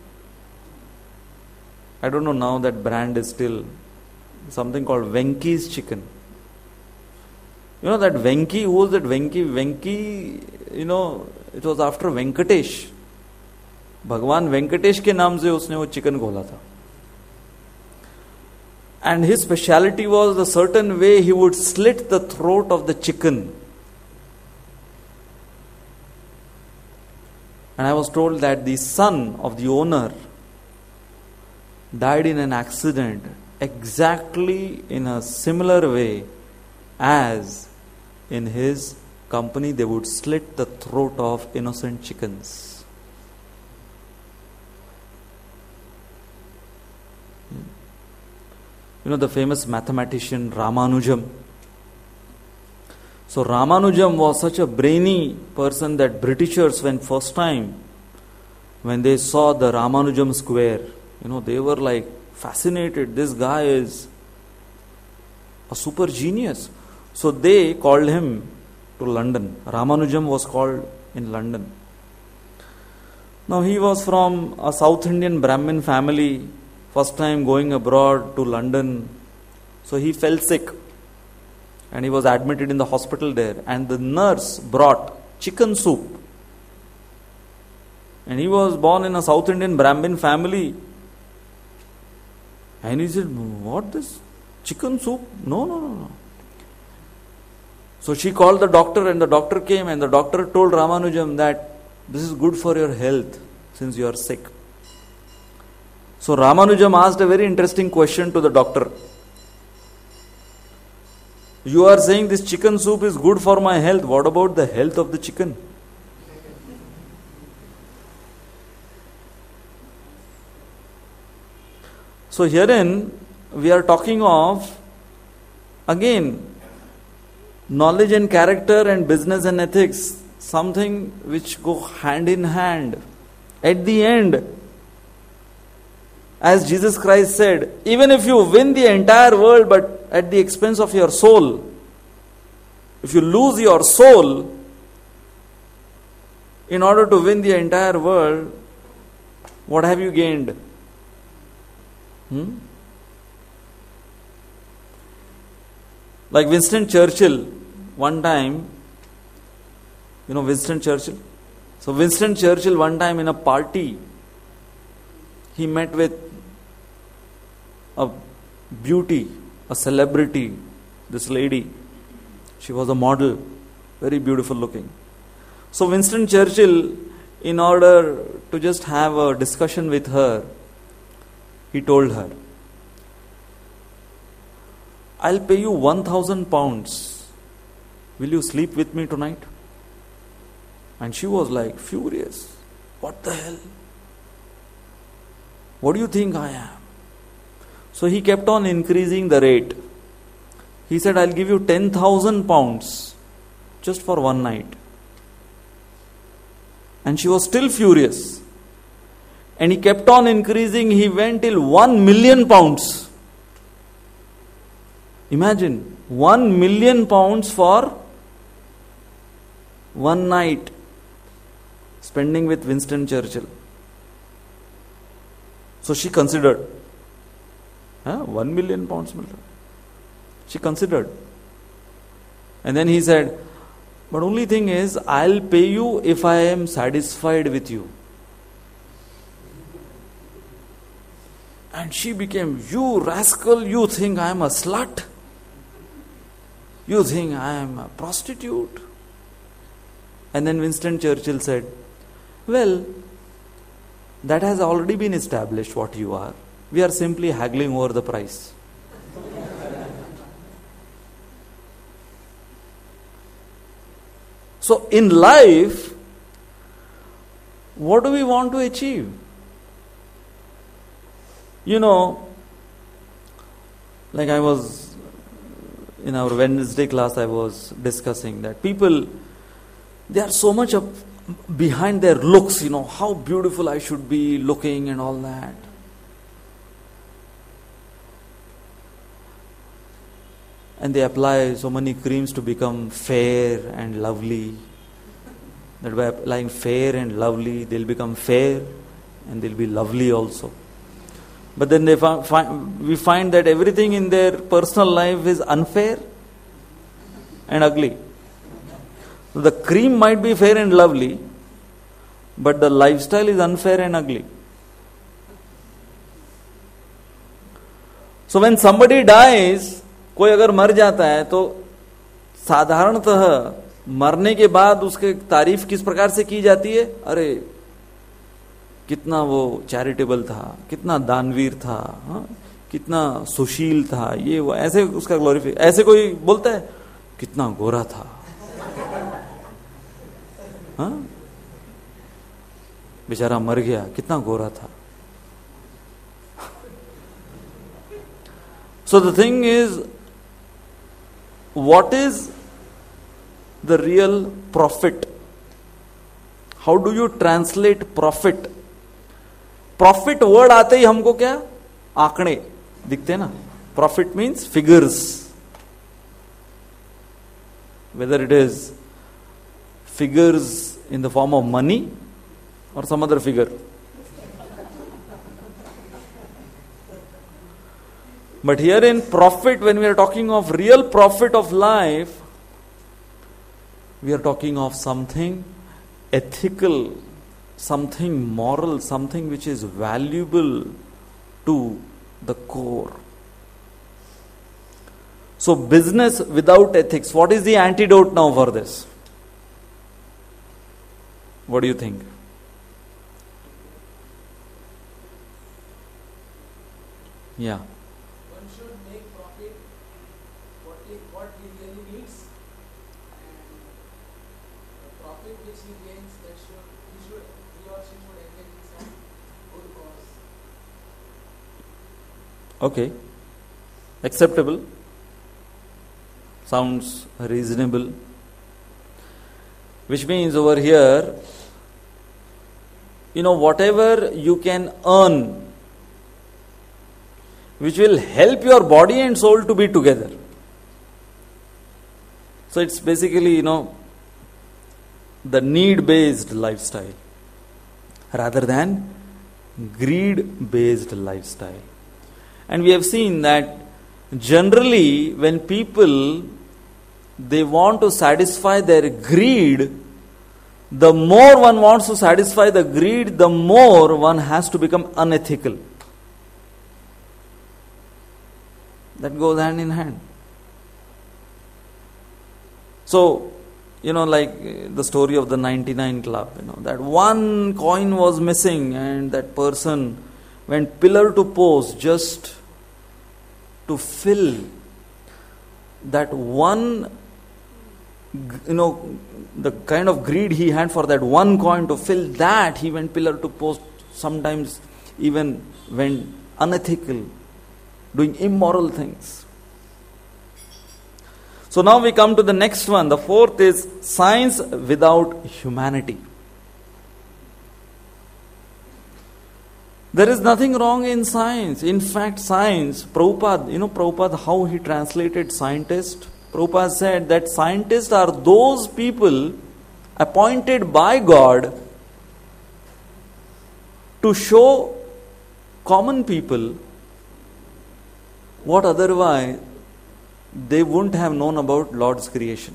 I don't know now that brand is still something called Venky's chicken. You know that Venky, who was that Venky? Venky, you know, it was after Venkatesh. भगवान वेंकटेश के नाम से उसने वो chicken खोला था. And his speciality was a certain way he would slit the throat of the chicken. And I was told that the son of the owner died in an accident exactly in a similar way as in his company they would slit the throat of innocent chickens. You know the famous mathematician Ramanujam. So Ramanujam was such a brainy person that Britishers, when first time when they saw the Ramanujam square, you know, they were like fascinated. This guy is a super genius. So they called him to London. Ramanujam was called in London. Now he was from a South Indian Brahmin family, first time going abroad to London. So he fell sick. and he was admitted in the hospital there, and the nurse brought chicken soup. And he was born in a South Indian Brahmin family. And he said, what this? Chicken soup? No, no, no, no. So she called the doctor, and the doctor came, and the doctor told Ramanujam that this is good for your health since you are sick. So Ramanujam asked a very interesting question to the doctor. You are saying this chicken soup is good for my health. What about the health of the chicken? So herein we are talking of, again, knowledge and character and business and ethics, something which go hand in hand. At the end, as Jesus Christ said, even if you win the entire world but at the expense of your soul, if you lose your soul in order to win the entire world, what have you gained? Hmm? Like Winston Churchill, one time, you know Winston Churchill? So Winston Churchill one time in a party, he met with a beauty, a celebrity, this lady. She was a model, very beautiful looking. So Winston Churchill, in order to just have a discussion with her, he told her, I'll pay you one thousand pounds. Will you sleep with me tonight? And she was like furious. What the hell? What do you think I am? So he kept on increasing the rate. He said, I'll give you ten thousand pounds just for one night. And she was still furious. And he kept on increasing. He went till one million pounds. Imagine, one million pounds for one night spending with Winston Churchill. So she considered. Huh? One million pounds. She considered. And then he said, but only thing is, I'll pay you if I am satisfied with you. And she became, you rascal, you think I am a slut? You think I am a prostitute? And then Winston Churchill said, well, that has already been established what you are. We are simply haggling over the price. So in life, what do we want to achieve? You know, like I was, in our Wednesday class, I was discussing that people, they are so much up behind their looks, you know, how beautiful I should be looking and all that. And they apply so many creams to become fair and lovely. That by applying fair and lovely, they'll become fair and they'll be lovely also. But then they fi- fi- we find that everything in their personal life is unfair and ugly. So the cream might be fair and lovely, but the lifestyle is unfair and ugly. So when somebody dies, कोई अगर मर जाता है तो साधारणतः मरने के बाद उसके तारीफ किस प्रकार से की जाती है? अरे कितना वो चैरिटेबल था, कितना दानवीर था, हा? कितना सुशील था, ये वो ऐसे उसका ग्लोरीफाई. ऐसे कोई बोलता है कितना गोरा था, हा? बेचारा मर गया, कितना गोरा था. So the thing is, what is the real profit? How do you translate profit? Profit word आते ही हमको क्या आंकड़े दिखते ना. Profit means figures. Whether it is figures in the form of money or some other figure. But here in profit, when we are talking of real profit of life, we are talking of something ethical, something moral, something which is valuable to the core. So business without ethics, what is the antidote now for this? What do you think? Yeah. One should make profit what he, what he really needs, and the profit which he gains, that should he should he or she should engage in some good cause. Okay. Acceptable. Sounds reasonable. Which means over here, you know, whatever you can earn, which will help your body and soul to be together. So it's basically, you know, the need-based lifestyle rather than greed-based lifestyle. And we have seen that generally when people, they want to satisfy their greed, the more one wants to satisfy the greed, the more one has to become unethical. That goes hand in hand. So, you know, like the story of the ninety-nine club, you know, that one coin was missing and that person went pillar to post just to fill that one, you know, the kind of greed he had for that one coin, to fill that, he went pillar to post, sometimes even went unethical, doing immoral things. So now we come to the next one. The fourth is science without humanity. There is nothing wrong in science. In fact, science, Prabhupada, you know Prabhupada, how he translated scientist? Prabhupada said that scientists are those people appointed by God to show common people what otherwise they wouldn't have known about Lord's creation.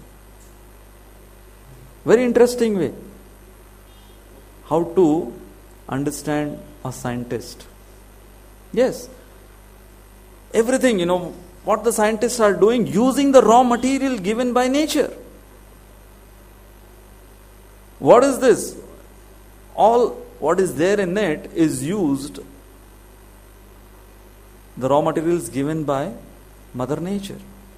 Very interesting way how to understand a scientist. Yes, everything, you know, what the scientists are doing, using the raw material given by nature. What is this? All what is there in it is used, the raw materials given by Mother Nature.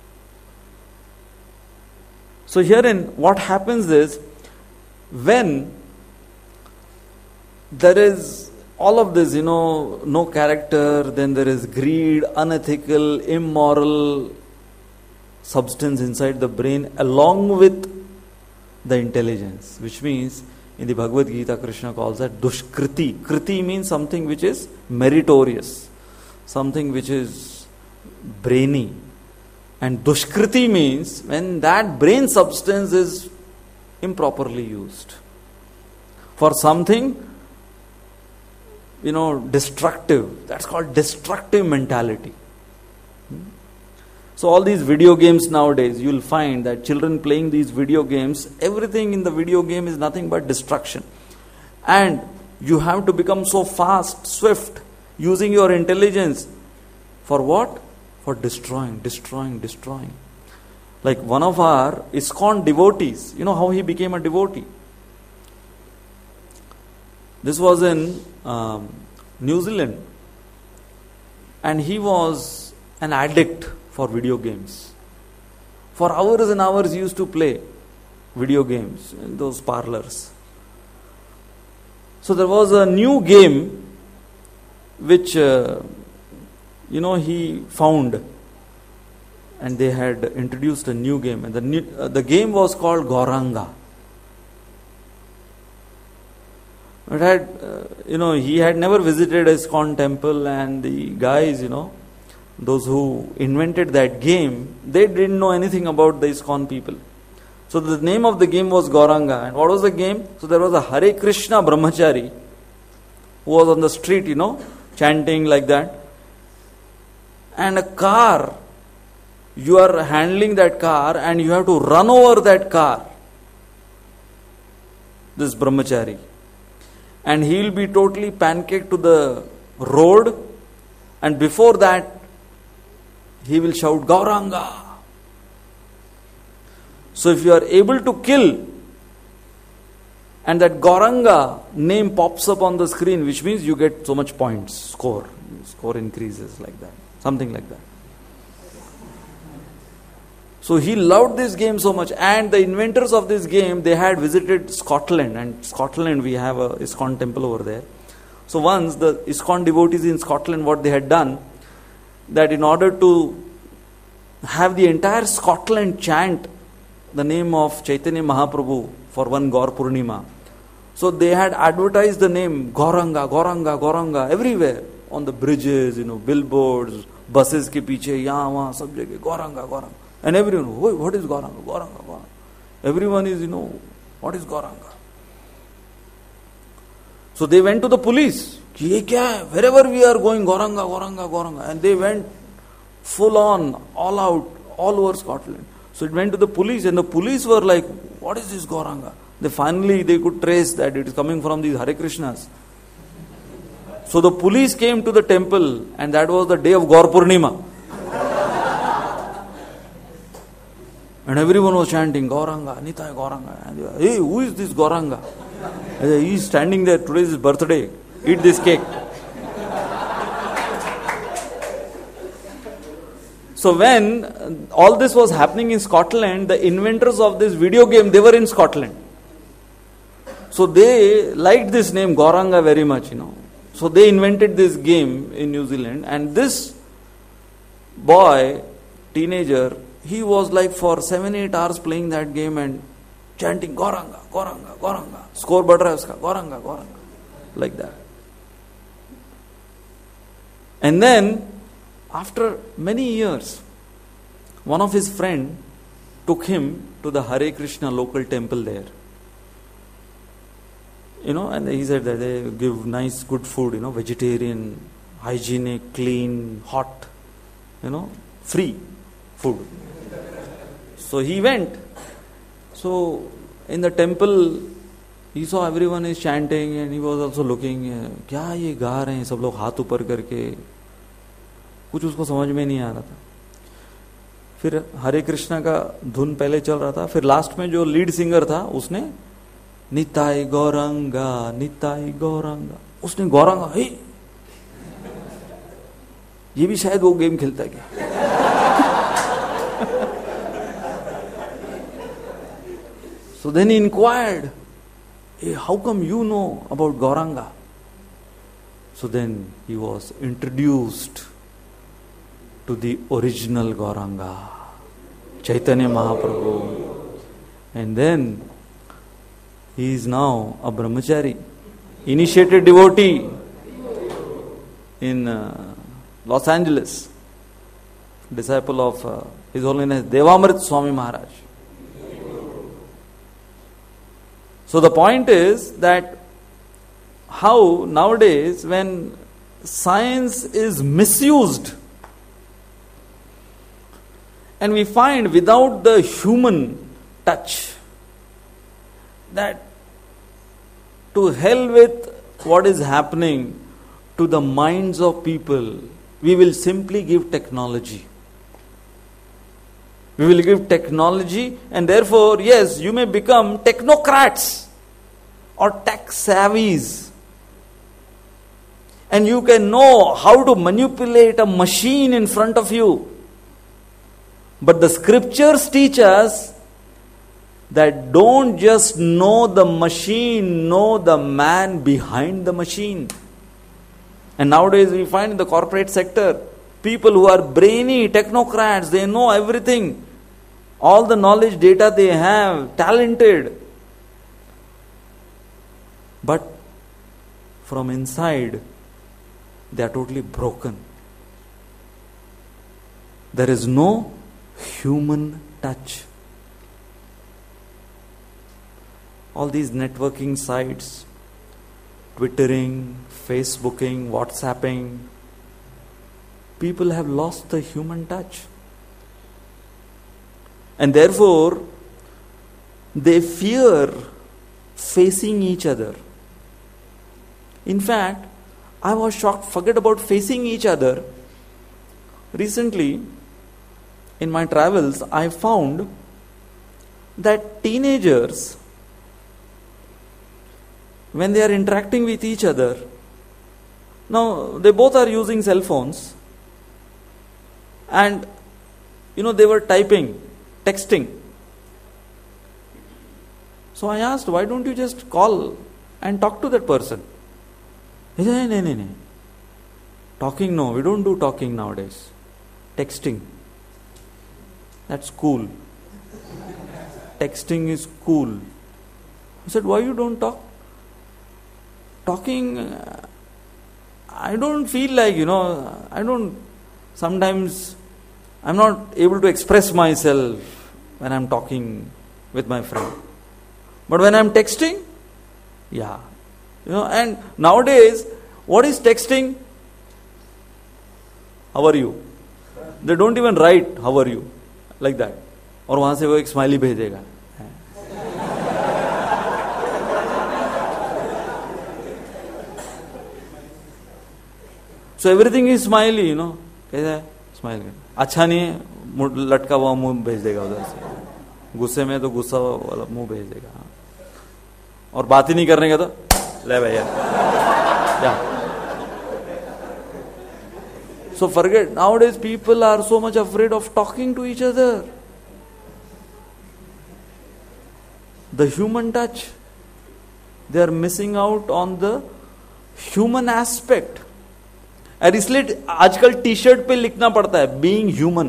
So herein what happens is, when there is all of this, you know, no character, then there is greed, unethical, immoral substance inside the brain along with the intelligence, which means in the Bhagavad Gita Krishna calls that dushkriti. Kriti means something which is meritorious, something which is brainy. And dushkriti means when that brain substance is improperly used for something, you know, destructive. That's called destructive mentality. So all these video games nowadays, you will find that children playing these video games, everything in the video game is nothing but destruction. And you have to become so fast, swift, using your intelligence. For what? For destroying, destroying, destroying. Like one of our ISKCON devotees, you know how he became a devotee? This was in um, New Zealand. And he was an addict for video games. For hours and hours he used to play video games in those parlors. So there was a new game which uh, you know he found, and they had introduced a new game, and the new, uh, the game was called Gauranga. It had, uh, you know, he had never visited ISKCON temple, and the guys, you know, those who invented that game, they didn't know anything about the ISKCON people. So the name of the game was Gauranga. And what was the game? So there was a Hare Krishna brahmachari who was on the street, you know, chanting like that. and a car, you are handling that car and you have to run over that car, this brahmachari, and he will be totally pancaked to the road, and before that he will shout Gauranga. So if you are able to kill and that Gauranga name pops up on the screen, which means you get so much points, score, score increases like that, something like that. So he loved this game so much, and the inventors of this game, they had visited Scotland, and Scotland we have a ISKCON temple over there. So once the ISKCON devotees in Scotland, what they had done, that in order to have the entire Scotland chant the name of Chaitanya Mahaprabhu for one Gaur Purnima, so they had advertised the name Gauranga, Gauranga, Gauranga everywhere, on the bridges, you know, billboards, buses ke piche, yahan, wahan, sab jagah, Gauranga, Gauranga. And everyone, oh, what is Gauranga, Gauranga, Gauranga? Everyone is, you know, what is Gauranga? So they went to the police. Ye kya hai? Wherever we are going, Gauranga, Gauranga, Gauranga. And they went full on, all out, all over Scotland. So it went to the police, and the police were like, what is this Gauranga? They finally, they could trace that it is coming from these Hare Krishnas. So the police came to the temple, and that was the day of Gaur Purnima. And everyone was chanting, Gauranga, Nitai Gauranga. And they were, hey, who is this Gauranga? He is standing there, today is his birthday, eat this cake. So when all this was happening in Scotland, the inventors of this video game, they were in Scotland. So they liked this name Gauranga very much, you know. So they invented this game in New Zealand, and this boy, teenager, he was like for seven, eight hours playing that game and chanting Gauranga, Gauranga, Gauranga. Score bad raha hai uska, Gauranga, Gauranga. Like that. And then, after many years, one of his friend took him to the Hare Krishna local temple there. You know, and he said that they give nice, good food, you know, vegetarian, hygienic, clean, hot, you know, free food. So he went. So in the temple, he saw everyone is chanting, and he was also looking, क्या ये गा रहे हैं सब लोग हाथ ऊपर करके, कुछ उसको समझ में नहीं आ रहा था. फिर हरे कृष्णा का धुन पहले चल रहा था, फिर लास्ट में जो लीड सिंगर था उसने निताई गौरंगा, निताई गौरंगा, उसने गौरंगा, हे ये भी शायद वो गेम खेलता है क्या. So then he inquired, hey, how come you know about Gauranga? So then he was introduced to the original Gauranga, Chaitanya Mahaprabhu. And then he is now a brahmachari, initiated devotee in uh, Los Angeles, disciple of uh, His Holiness Devamrit Swami Maharaj. So the point is that how nowadays when science is misused, and we find without the human touch, that to hell with what is happening to the minds of people, we will simply give technology. We will give technology, and therefore, yes, you may become technocrats or tech savvies. And you can know how to manipulate a machine in front of you. But the scriptures teach us that don't just know the machine, know the man behind the machine. And nowadays we find in the corporate sector, people who are brainy technocrats, they know everything. All the knowledge, data they have, talented. But from inside, they are totally broken. There is no human touch. All these networking sites, Twittering, Facebooking, WhatsApping, people have lost the human touch. And therefore, they fear facing each other. In fact, I was shocked, forget about facing each other. Recently, in my travels, I found that teenagers, when they are interacting with each other, now they both are using cell phones, and you know, they were typing, texting. So I asked, why don't you just call and talk to that person? He said, no, no, no. Talking, no, we don't do talking nowadays. Texting. That's cool. Texting is cool. I said, why you don't talk? Talking, uh, I don't feel like, you know, I don't, sometimes I'm not able to express myself when I'm talking with my friend. But when I'm texting, yeah. You know, and nowadays, what is texting? How are you? They don't even write, how are you? Like that. और वहां से वो एक smiley भेजेगा. So everything is smiley, you know. कैसा है? Smile कर. अच्छा नहीं है, लटका हुआ मुंह भेज देगा उधर से. गुस्से में तो गुस्सा वाला मुंह भेज देगा. और बात ही नहीं करने का तो ले भैया. Yeah. So forget, nowadays people are so much afraid of talking to each other. The human touch. They are missing out on the human aspect. और इसलिए आजकल टी शर्ट पे लिखना पड़ता है बीइंग ह्यूमन,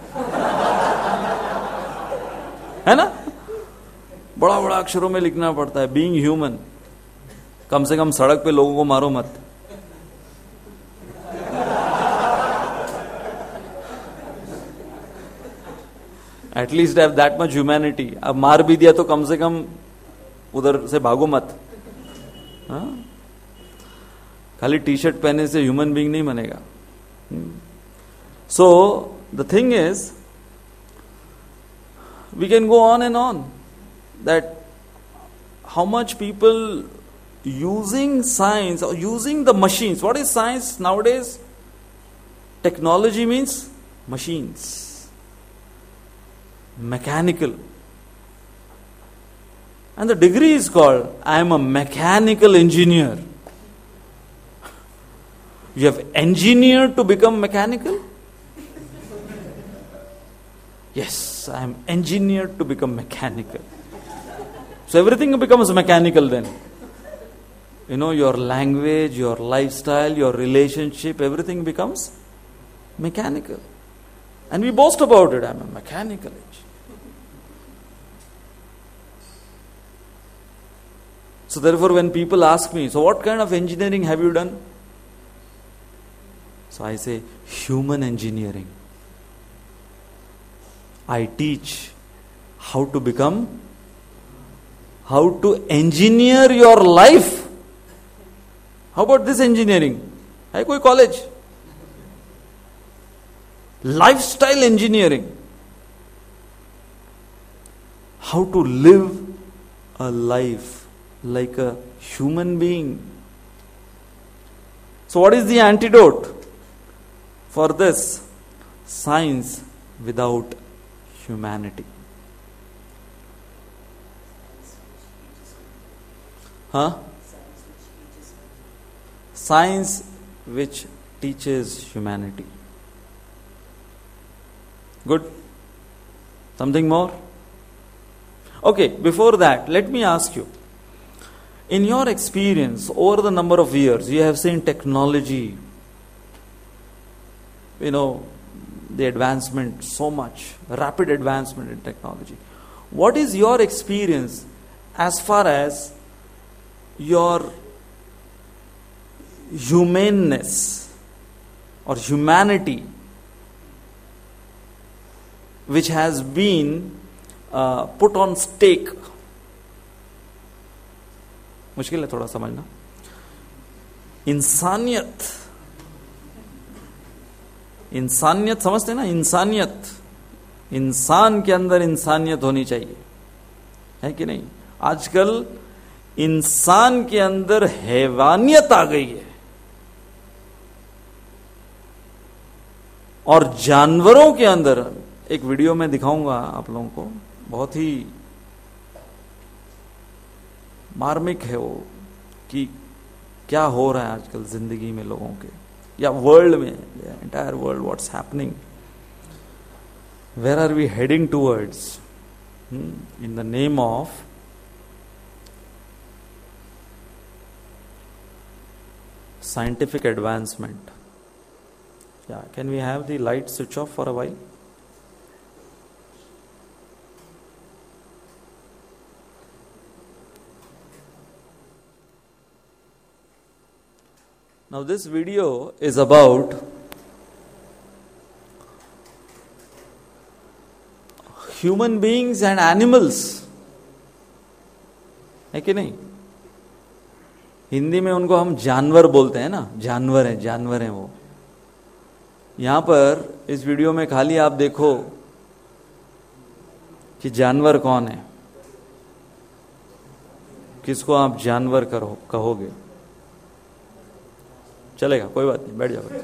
है ना? बड़ा बड़ा अक्षरों में लिखना पड़ता है बीइंग ह्यूमन. कम से कम सड़क पे लोगों को मारो मत. At least have that much humanity. अब मार भी दिया तो कम से कम उधर से भागो मत. हाँ? खाली टी शर्ट पहने से ह्यूमन बीइंग नहीं बनेगा. So the thing is, we can go on and on that how much people using science or using the machines. What is science nowadays? Technology means machines, mechanical, and the degree is called I am a mechanical engineer. You have engineered to become mechanical? Yes, I am engineered to become mechanical. So everything becomes mechanical then. You know, your language, your lifestyle, your relationship, everything becomes mechanical. And we boast about it. I'm a mechanical engineer. So therefore, when people ask me, so what kind of engineering have you done? So I say, human engineering. I teach how to become, how to engineer your life. How about this engineering? है कोई college? Lifestyle engineering. How to live a life like a human being. So what is the antidote for this? Science without humanity. Huh? Science which teaches humanity. Good? Something more? Okay, before that, let me ask you. In your experience, over the number of years, you have seen technology, you know, the advancement so much, rapid advancement in technology. What is your experience as far as your humaneness or humanity which has been uh, put on stake? मुश्किल है थोड़ा समझना. इंसानियत इंसानियत समझते ना, इंसानियत, इंसान के अंदर इंसानियत होनी चाहिए, है कि नहीं? आजकल इंसान के अंदर हैवानियत आ गई है, और जानवरों के अंदर, एक वीडियो में दिखाऊंगा आप लोगों को, बहुत ही मार्मिक है वो, कि क्या हो रहा है आजकल जिंदगी में लोगों के, या वर्ल्ड में, entire world, what's happening, where are we heading towards, in the name of scientific advancement. Yeah, can we have the light switch off for a while? Now this video is about human beings and animals, है कि नहीं? हिंदी में उनको हम जानवर बोलते हैं ना, जानवर है, जानवर है वो। यहां पर इस वीडियो में खाली आप देखो कि जानवर कौन है, किसको आप जानवर करो कहोगे। चलेगा, कोई बात नहीं, बैठ जाओ।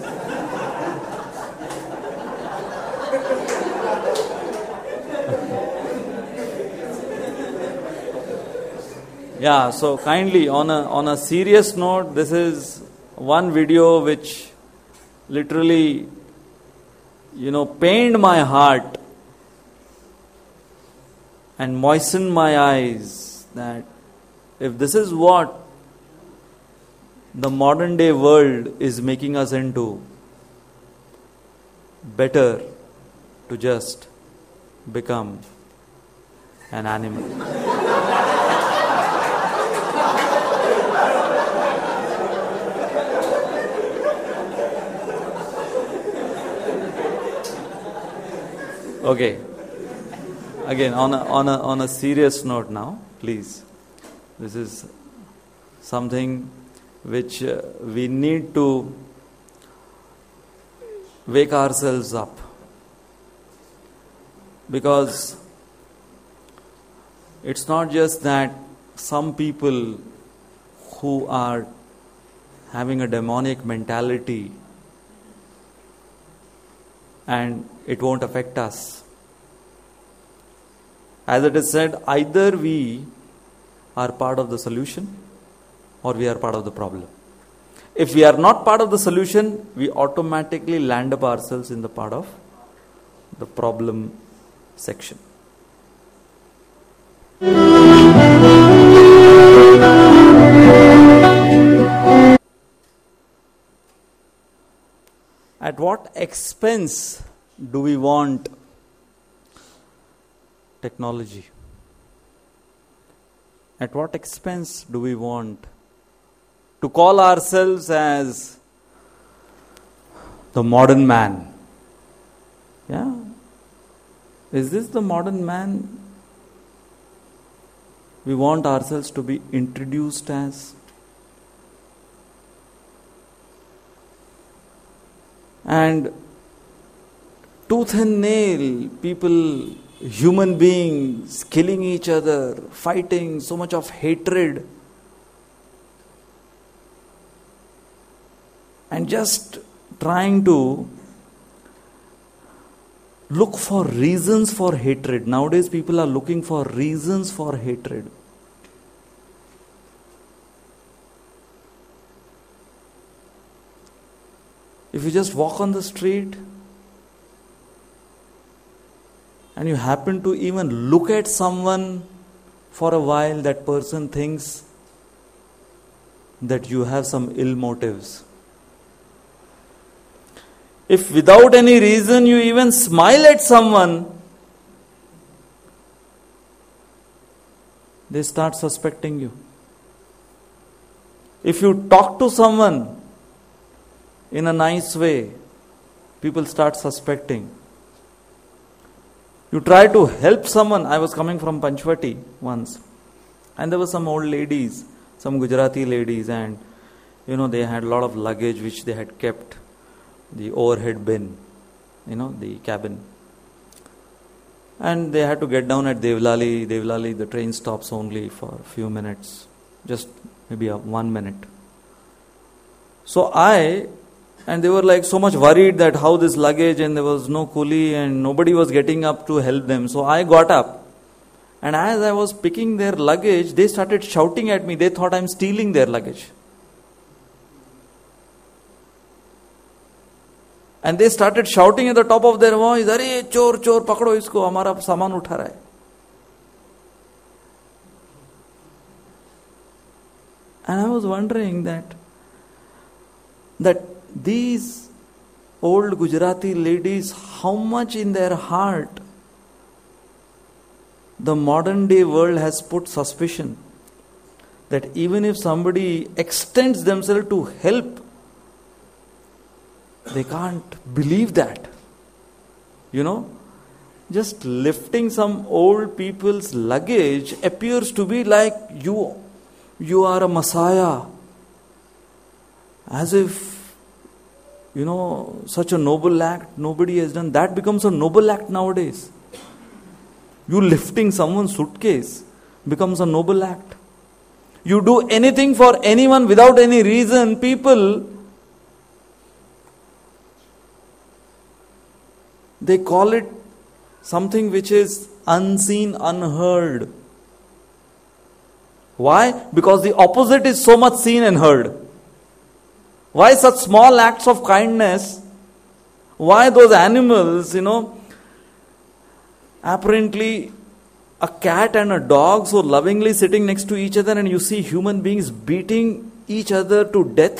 Yeah, so kindly, on a on a serious note, this is one video which literally, you know, pained my heart and moistened my eyes, that if this is what the modern day world is making us into, better to just become an animal. Okay. Again, on a, on a on a serious note now, please. This is something which uh, we need to wake ourselves up, because it's not just that some people who are having a demonic mentality and it won't affect us. As it is said, either we are part of the solution or we are part of the problem. If we are not part of the solution, we automatically land up ourselves in the part of the problem section. At what expense do we want technology? At what expense do we want to call ourselves as the modern man? Yeah? Is this the modern man we want ourselves to be introduced as? And tooth and nail, people, human beings killing each other, fighting, so much of hatred, and just trying to look for reasons for hatred. Nowadays people are looking for reasons for hatred. If you just walk on the street and you happen to even look at someone for a while, that person thinks that you have some ill motives. If without any reason you even smile at someone, they start suspecting you. If you talk to someone in a nice way, people start suspecting. You try to help someone. I was coming from Panchvati once, and there were some old ladies, some Gujarati ladies, and you know, they had a lot of luggage which they had kept the overhead bin, you know, the cabin. And they had to get down at Devlali. Devlali, the train stops only for a few minutes, just maybe a one minute. So I, and they were like so much worried that how this luggage, and there was no coolie and nobody was getting up to help them. So I got up, and as I was picking their luggage, they started shouting at me. They thought I'm stealing their luggage. And they started shouting at the top of their voice, "Arey, chor, chor, pakdo isko, hamara saman utha raha hai." And I was wondering that, that these old Gujarati ladies, how much in their heart the modern day world has put suspicion that even if somebody extends themselves to help, they can't believe that. You know, just lifting some old people's luggage appears to be like you, you are a messiah. As if, you know, such a noble act nobody has done. That becomes a noble act nowadays. You lifting someone's suitcase becomes a noble act. You do anything for anyone without any reason, people, they call it something which is unseen, unheard. Why? Because the opposite is so much seen and heard. Why such small acts of kindness? Why those animals, you know, apparently a cat and a dog so lovingly sitting next to each other, and you see human beings beating each other to death?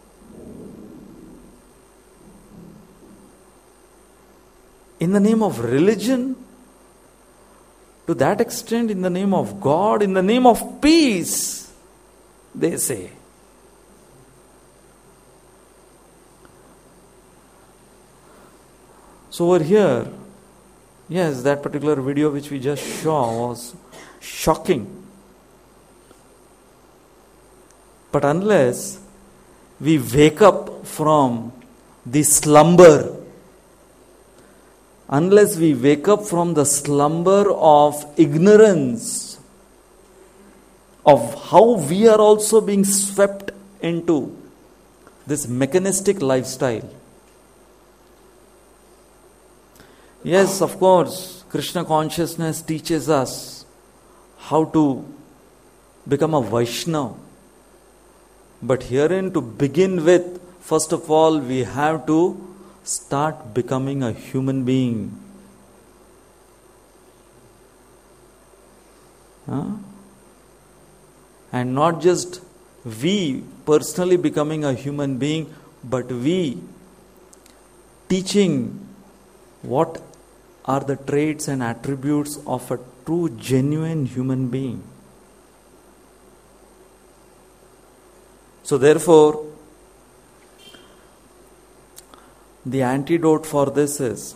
In the name of religion, to that extent, in the name of God, in the name of peace, they say. So over here, yes, that particular video which we just saw was shocking. But unless we wake up from the slumber, unless we wake up from the slumber of ignorance of how we are also being swept into this mechanistic lifestyle. Yes, of course, Krishna consciousness teaches us how to become a Vaishnava. But herein, to begin with, first of all, we have to start becoming a human being. Huh? And not just we personally becoming a human being, but we teaching what are the traits and attributes of a true, genuine human being. So therefore, the antidote for this is,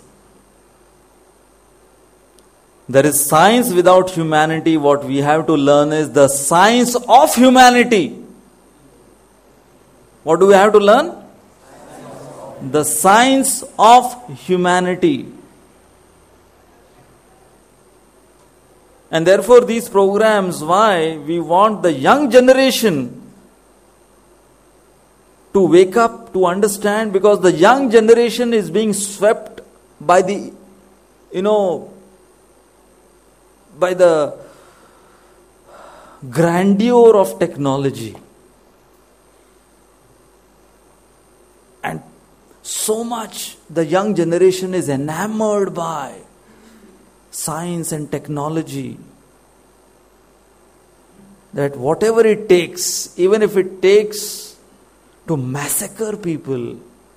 there is science without humanity. What we have to learn is the science of humanity. What do we have to learn? The science of humanity. And therefore these programs, why we want the young generation to wake up, to understand, because the young generation is being swept by the, you know, by the grandeur of technology. And so much the young generation is enamored by science and technology, that whatever it takes, even if it takes to massacre people.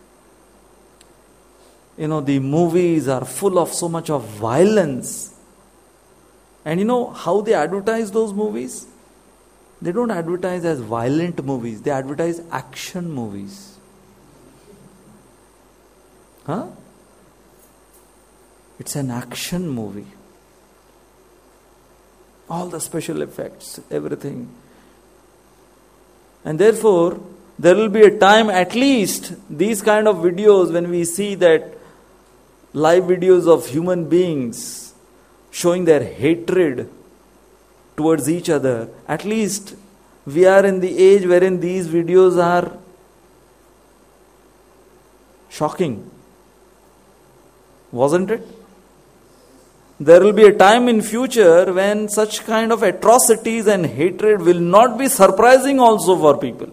You know, the movies are full of so much of violence. And you know how they advertise those movies? They don't advertise as violent movies. They advertise action movies. Huh? It's an action movie. All the special effects, everything. And therefore, there will be a time, at least these kind of videos, when we see that live videos of human beings showing their hatred towards each other, at least we are in the age wherein these videos are shocking. Wasn't it? There will be a time in future when such kind of atrocities and hatred will not be surprising also for people.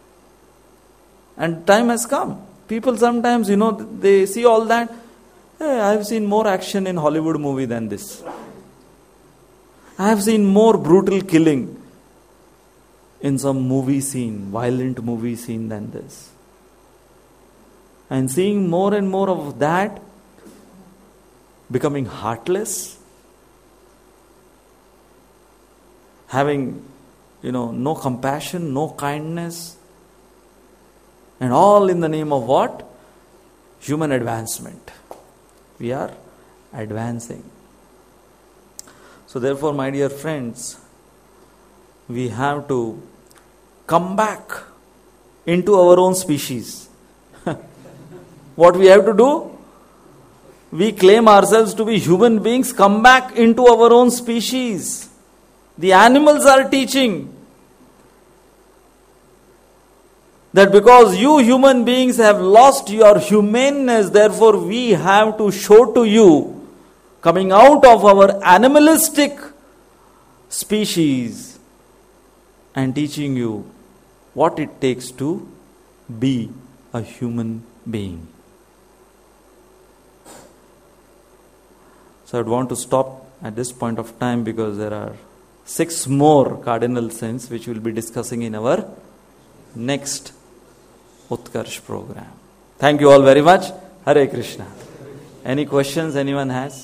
And time has come. People sometimes, you know, they see all that. Hey, I have seen more action in Hollywood movie than this. I have seen more brutal killing in some movie scene, violent movie scene than this. And seeing more and more of that, becoming heartless, having, you know, no compassion, no kindness, and all in the name of what? Human advancement. We are advancing. So therefore, my dear friends, we have to come back into our own species. What we have to do? We claim ourselves to be human beings, come back into our own species. The animals are teaching that because you human beings have lost your humaneness, therefore we have to show to you, coming out of our animalistic species and teaching you what it takes to be a human being. So I would want to stop at this point of time because there are six more cardinal sins which we will be discussing in our next Utkarsh program. Thank you all very much. Hare Krishna. Any questions anyone has?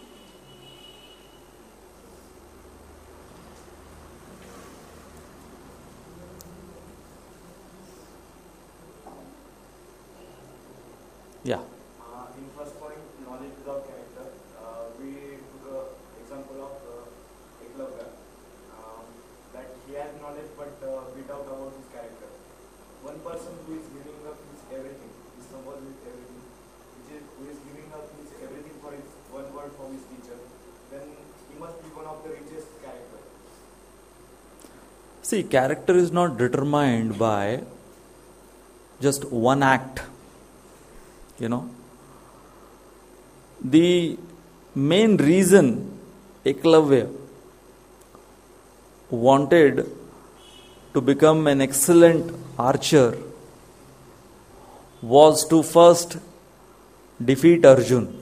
Yeah. Uh, in first point, knowledge without character, uh, we took an example of uh, Eklavya, um, that he has knowledge but uh, we doubt about his character. One person who is giving up his everything, is someone with everything, which is, who is giving up his everything for his one word from his teacher, then he must be one of the richest character. See, character is not determined by just one act. You know, the main reason Eklavya wanted to become an excellent archer was to first defeat Arjun.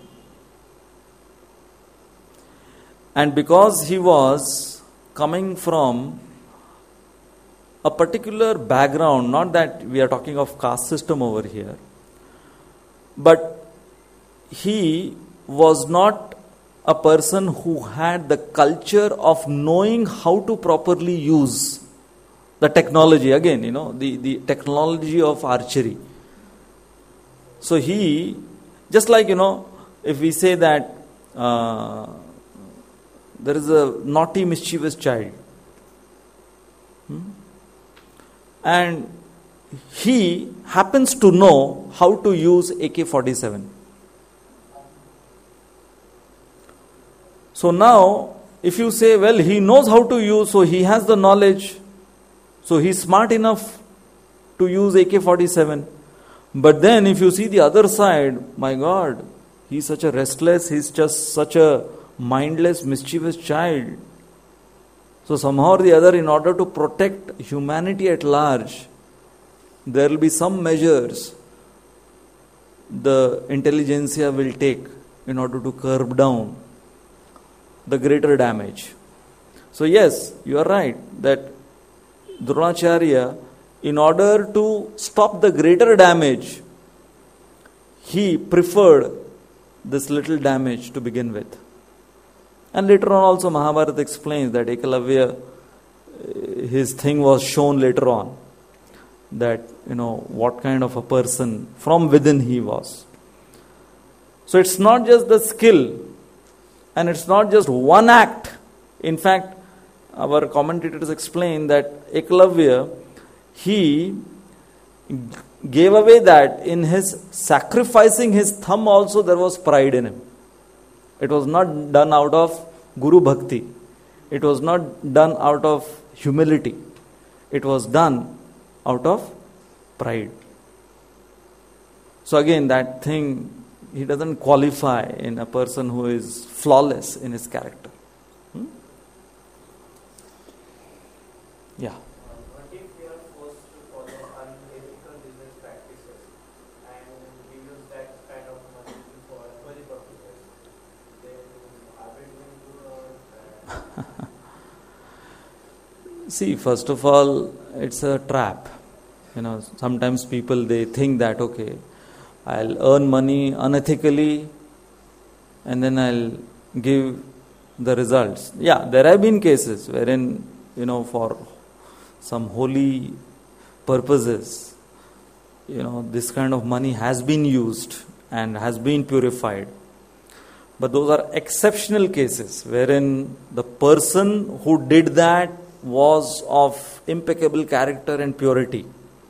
And because he was coming from a particular background, not that we are talking of caste system over here, but he was not a person who had the culture of knowing how to properly use the technology. Again, you know, the, the technology of archery. So he, just like, you know, if we say that uh, there is a naughty, mischievous child, hmm? and he happens to know how to use A K forty-seven. So now, if you say, well, he knows how to use, so he has the knowledge, so he's smart enough to use A K forty-seven. But then if you see the other side, my God, he's such a restless, he's just such a mindless, mischievous child. So somehow or the other, in order to protect humanity at large, there will be some measures the intelligentsia will take in order to curb down the greater damage. So yes, you are right that Dronacharya, in order to stop the greater damage, he preferred this little damage to begin with. And later on also Mahabharata explains that Eklavya, his thing was shown later on, that, you know, what kind of a person from within he was. So it's not just the skill, and it's not just one act. In fact, our commentators explain that Eklavya, he gave away that in his sacrificing his thumb also there was pride in him. It was not done out of Guru Bhakti. It was not done out of humility. It was done out of pride. So again, that thing, he doesn't qualify in a person who is flawless in his character. Hmm? Yeah. What if we are forced to follow unethical business practices and we use that kind of money for holy purposes? Then are we doing good or bad? See, first of all, it's a trap. You know, sometimes people, they think that, okay, I'll earn money unethically and then I'll give the results. Yeah, there have been cases wherein, you know, for some holy purposes, you know, this kind of money has been used and has been purified. But those are exceptional cases wherein the person who did that was of impeccable character and purity.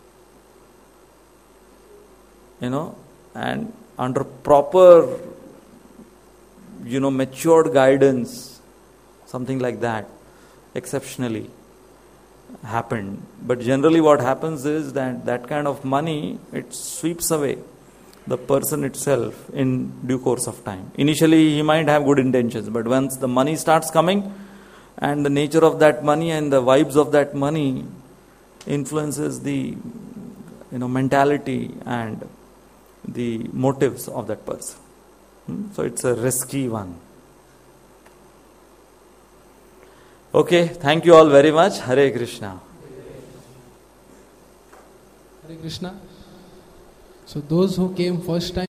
You know, and under proper, you know, matured guidance, something like that, exceptionally happened. But generally what happens is that that kind of money, it sweeps away the person itself in due course of time. Initially he might have good intentions, but once the money starts coming and the nature of that money and the vibes of that money influences the, you know, mentality and the motives of that person. Hmm? So it's a risky one. Okay, thank you all very much. Hare Krishna. Hare Krishna. So those who came first time,